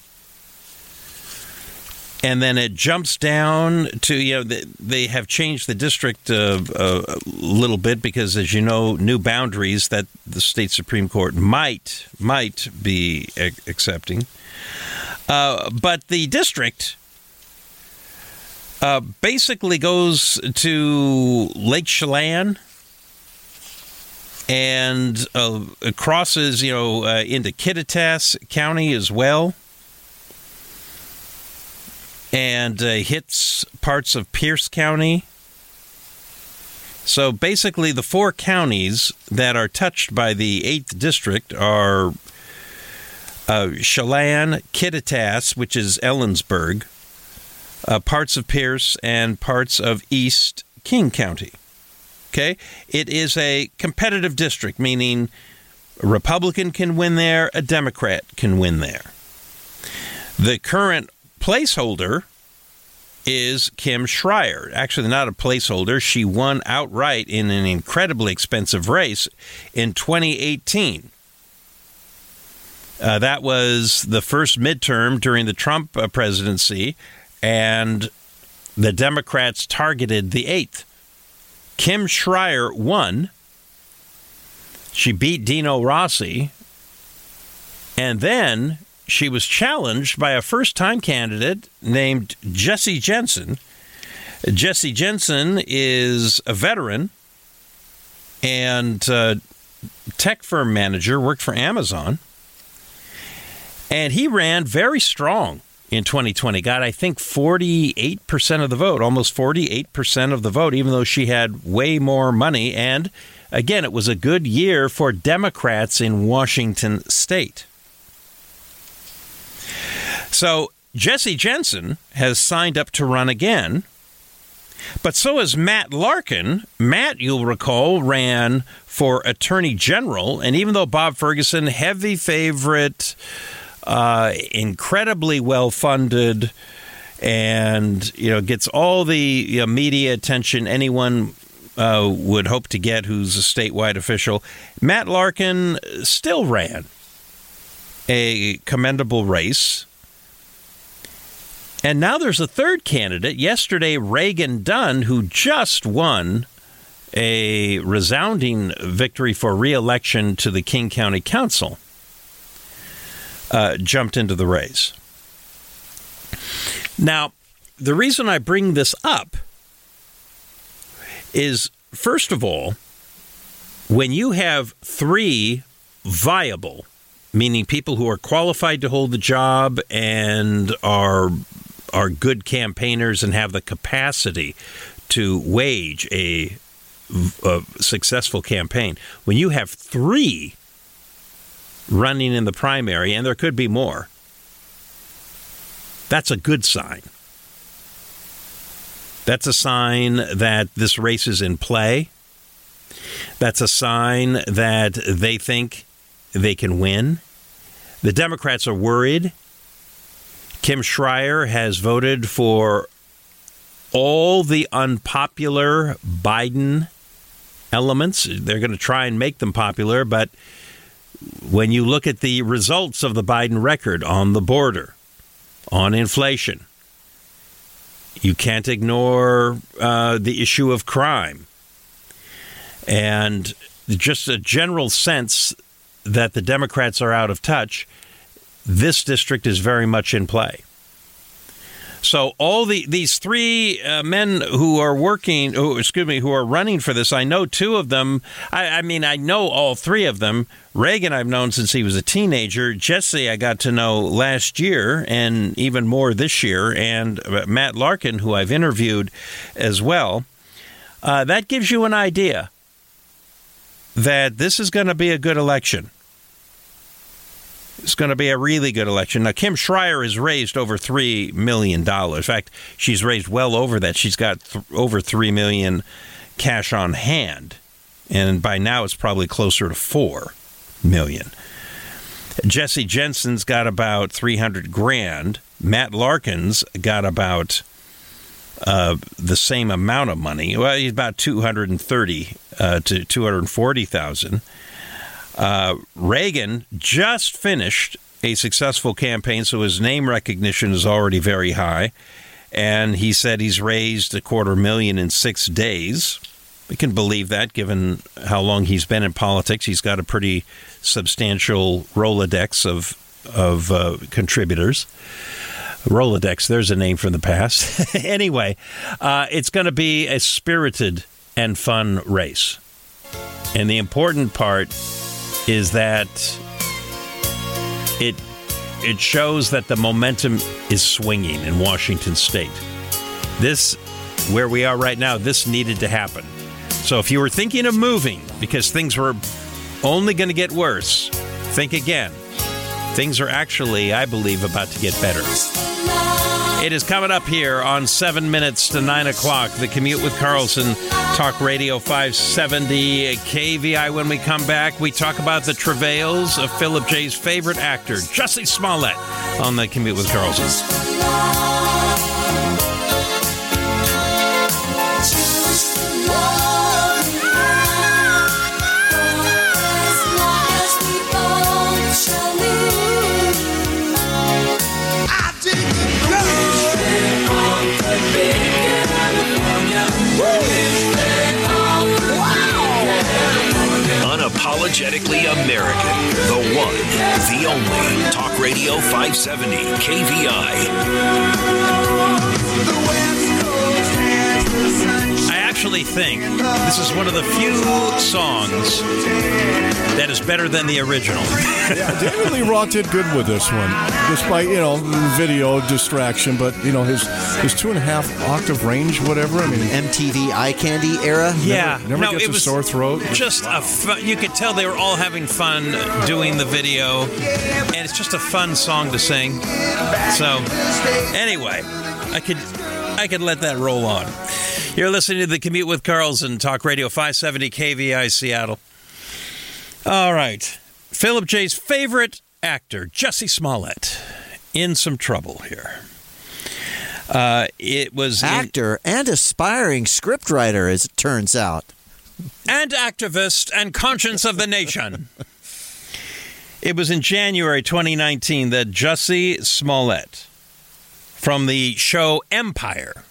Speaker 2: and then it jumps down to, they have changed the district a little bit because, as you know, new boundaries that the state Supreme Court might be accepting. But the district basically goes to Lake Chelan and crosses, into Kittitas County as well, and hits parts of Pierce County. So basically, the 4 counties that are touched by the 8th District are Chelan, Kittitas, which is Ellensburg, parts of Pierce, and parts of East King County. Okay? It is a competitive district, meaning a Republican can win there, a Democrat can win there. The current placeholder is Kim Schreier. Actually, not a placeholder. She won outright in an incredibly expensive race in 2018. That was the first midterm during the Trump presidency, and the Democrats targeted the 8th. Kim Schreier won. She beat Dino Rossi. And then she was challenged by a first-time candidate named Jesse Jensen. Jesse Jensen is a veteran and tech firm manager, worked for Amazon. And he ran very strong in 2020, got, I think, 48% of the vote, almost 48% of the vote, even though she had way more money. And, again, it was a good year for Democrats in Washington State. So Jesse Jensen has signed up to run again, but so has Matt Larkin. Matt, you'll recall, ran for Attorney General, and even though Bob Ferguson, heavy favorite, incredibly well-funded, and gets all the media attention anyone would hope to get who's a statewide official, Matt Larkin still ran a commendable race. And now there's a third candidate. Yesterday, Reagan Dunn, who just won a resounding victory for re-election to the King County Council, jumped into the race. Now, the reason I bring this up is, first of all, when you have 3 viable, meaning people who are qualified to hold the job and are good campaigners and have the capacity to wage a successful campaign, when you have 3 running in the primary, and there could be more, that's a good sign. That's a sign that this race is in play. That's a sign that they think they can win. The Democrats are worried. Kim Schreier has voted for all the unpopular Biden elements. They're going to try and make them popular, but when you look at the results of the Biden record on the border, on inflation, you can't ignore the issue of crime and just a general sense that the Democrats are out of touch. This district is very much in play. So all these three men who are who are running for this, I know two of them. I know all three of them. Reagan I've known since he was a teenager. Jesse I got to know last year and even more this year. And Matt Larkin, who I've interviewed as well. That gives you an idea that this is going to be a good election. It's going to be a really good election. Now, Kim Schreier has raised over $3 million. In fact, she's raised well over that. She's got over $3 million cash on hand. And by now, it's probably closer to $4 million. Jesse Jensen's got about $300,000. Matt Larkin's got about the same amount of money. Well, he's about $230,000 to $240,000. Reagan just finished a successful campaign, so his name recognition is already very high. And he said he's raised $250,000 in 6 days. We can believe that, given how long he's been in politics. He's got a pretty substantial Rolodex of contributors. Rolodex, there's a name from the past. Anyway, it's going to be a spirited and fun race. And the important part is that it shows that the momentum is swinging in Washington State. This, where we are right now, this needed to happen. So if you were thinking of moving because things were only going to get worse, think again. Things are actually, I believe, about to get better. It is coming up here on 7 minutes to 9 o'clock. The Commute with Carlson, Talk Radio 570 KVI. When we come back, we talk about the travails of Philip J's favorite actor, Jussie Smollett, on the Commute with Carlson.
Speaker 1: Unapologetically American, the one, the only, Talk Radio 570 KVI.
Speaker 2: I actually think this is one of the few songs that is better than the original.
Speaker 3: Yeah, David Lee Roth did good with this one, despite, video distraction, but, his 2.5 octave range, whatever. I mean,
Speaker 4: MTV Eye Candy era?
Speaker 2: Yeah.
Speaker 3: Never gets a sore throat.
Speaker 2: Just you could tell they were all having fun doing the video, and it's just a fun song to sing. So, anyway, I could let that roll on. You're listening to The Commute with Carlson, Talk Radio 570 KVI Seattle. All right. Philip J's favorite actor, Jussie Smollett, in some trouble here. It was
Speaker 4: actor and aspiring scriptwriter, as it turns out.
Speaker 2: And activist and conscience of the nation. It was in January 2019 that Jussie Smollett, from the show Empire,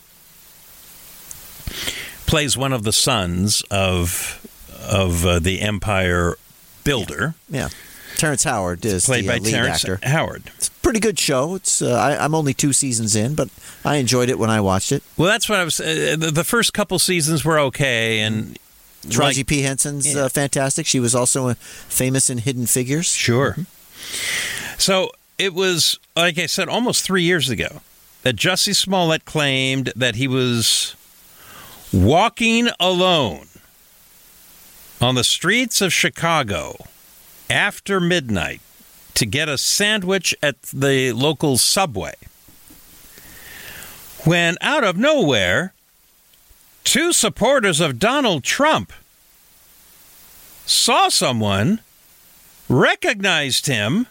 Speaker 2: plays one of the sons of the Empire builder.
Speaker 4: Yeah. Terrence Howard is
Speaker 2: played by
Speaker 4: lead
Speaker 2: Terrence
Speaker 4: actor.
Speaker 2: Howard.
Speaker 4: It's a pretty good show. It's I'm only 2 seasons in, but I enjoyed it when I watched it.
Speaker 2: Well, that's what I was. The first couple seasons were okay, and
Speaker 4: Taraji P. Henson's fantastic. She was also famous in Hidden Figures.
Speaker 2: Sure. Mm-hmm. So it was, like I said, almost 3 years ago that Jussie Smollett claimed that he was walking alone on the streets of Chicago after midnight to get a sandwich at the local Subway, when out of nowhere, 2 supporters of Donald Trump saw someone, recognized him,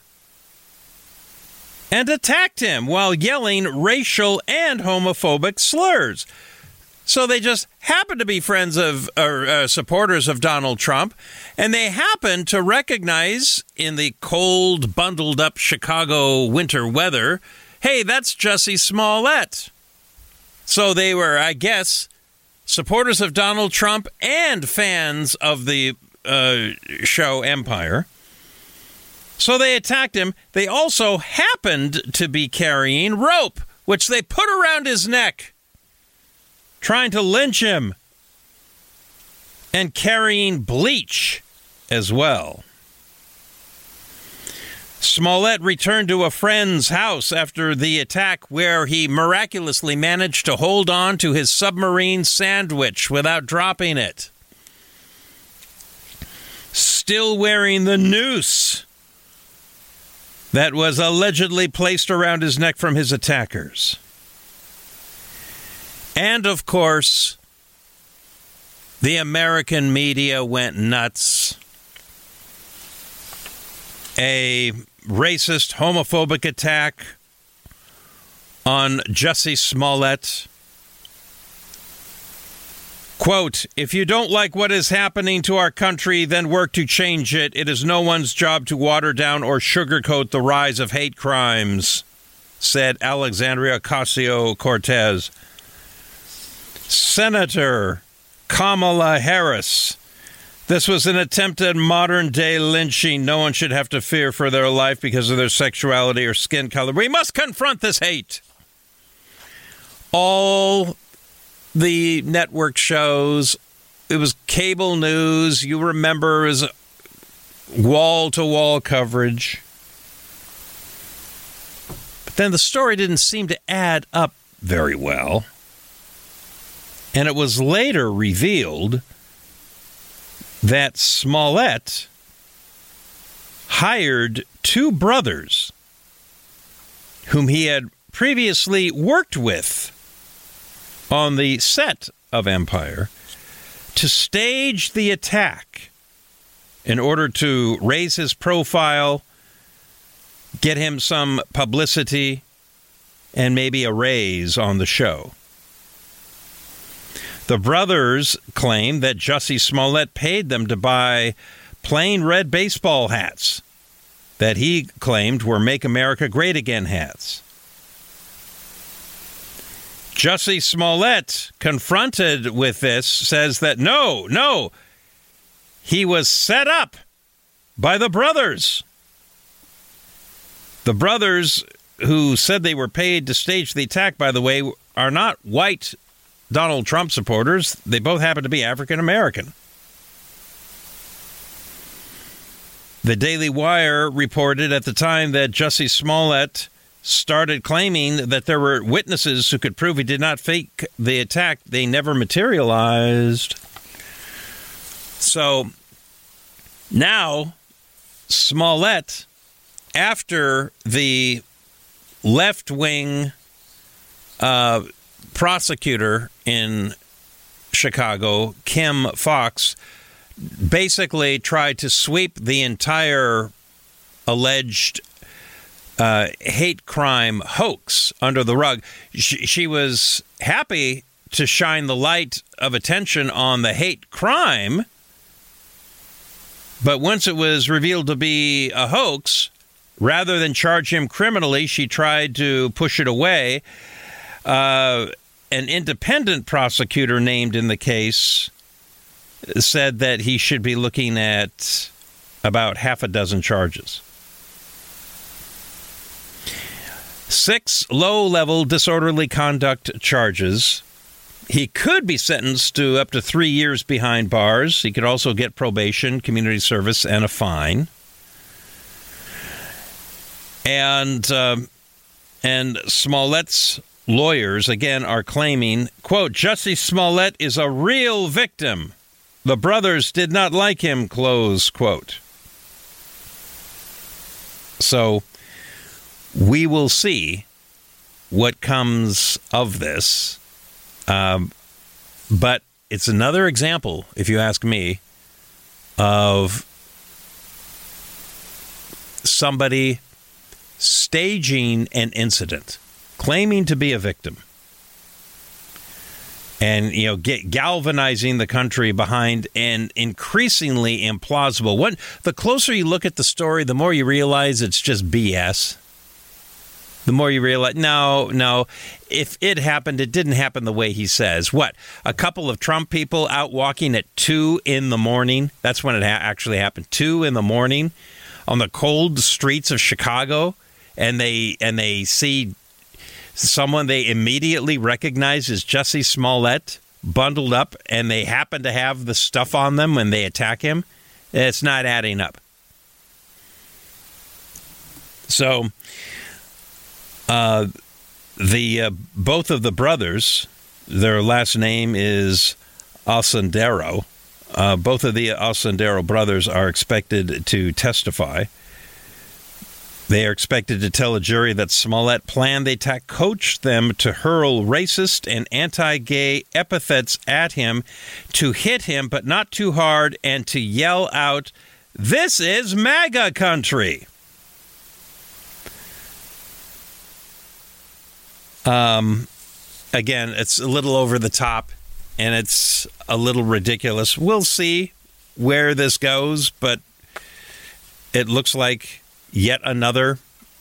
Speaker 2: and attacked him while yelling racial and homophobic slurs. So they just happen to be friends of or supporters of Donald Trump, and they happen to recognize in the cold, bundled-up Chicago winter weather, hey, that's Jussie Smollett. So they were, I guess, supporters of Donald Trump and fans of the show Empire. So they attacked him. They also happened to be carrying rope, which they put around his neck, trying to lynch him, and carrying bleach as well. Smollett returned to a friend's house after the attack, where he miraculously managed to hold on to his submarine sandwich without dropping it, still wearing the noose that was allegedly placed around his neck from his attackers. And, of course, the American media went nuts. A racist, homophobic attack on Jussie Smollett. Quote, if you don't like what is happening to our country, then work to change it. It is no one's job to water down or sugarcoat the rise of hate crimes, said Alexandria Ocasio-Cortez. Senator Kamala Harris. This was an attempt at modern-day lynching. No one should have to fear for their life because of their sexuality or skin color. We must confront this hate. All the network shows, it was cable news. You remember, it was wall-to-wall coverage. But then the story didn't seem to add up very well. And it was later revealed that Smollett hired two brothers whom he had previously worked with on the set of Empire to stage the attack in order to raise his profile, get him some publicity, and maybe a raise on the show. The brothers claim that Jussie Smollett paid them to buy plain red baseball hats that he claimed were Make America Great Again hats. Jussie Smollett, confronted with this, says that no, he was set up by the brothers. The brothers, who said they were paid to stage the attack, by the way, are not white Donald Trump supporters. They both happen to be African American. The Daily Wire reported at the time that Jussie Smollett started claiming that there were witnesses who could prove he did not fake the attack. They never materialized. So now Smollett, after the left-wing prosecutor in Chicago, Kim Foxx, basically tried to sweep the entire alleged hate crime hoax under the rug. She was happy to shine the light of attention on the hate crime, but once it was revealed to be a hoax, rather than charge him criminally, she tried to push it away. An independent prosecutor named in the case said that he should be looking at about half a dozen charges. 6 low-level disorderly conduct charges. He could be sentenced to up to 3 years behind bars. He could also get probation, community service, and a fine. And Smollett's lawyers, again, are claiming, quote, Jussie Smollett is a real victim. The brothers did not like him, close quote. So we will see what comes of this. But it's another example, if you ask me, of somebody staging an incident, claiming to be a victim, and galvanizing the country behind an increasingly implausible. The closer you look at the story, the more you realize it's just BS. The more you realize, no, if it happened, it didn't happen the way he says. What? A couple of Trump people out walking at 2 a.m. That's when it actually happened. 2 a.m. on the cold streets of Chicago, and they see someone they immediately recognize as Jussie Smollett bundled up, and they happen to have the stuff on them when they attack him. It's not adding up. So both of the brothers, their last name is Alcindero. Both of the Alcindero brothers are expected to testify. They are expected to tell a jury that Smollett planned the attack, coached them to hurl racist and anti-gay epithets at him, to hit him, but not too hard, and to yell out, "This is MAGA country." Again, it's a little over the top, and it's a little ridiculous. We'll see where this goes, but it looks like yet another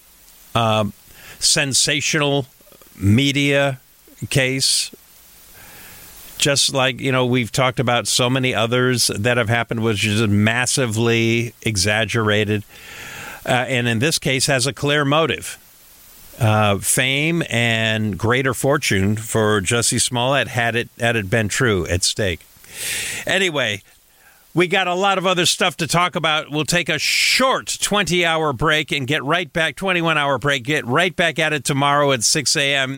Speaker 2: sensational media case. Just like, we've talked about so many others that have happened, which is massively exaggerated. And in this case, has a clear motive. Fame and greater fortune for Jussie Smollett had it been true at stake. Anyway, we got a lot of other stuff to talk about. We'll take a short 20-hour break and get right back, 21-hour break, get right back at it tomorrow at 6 a.m.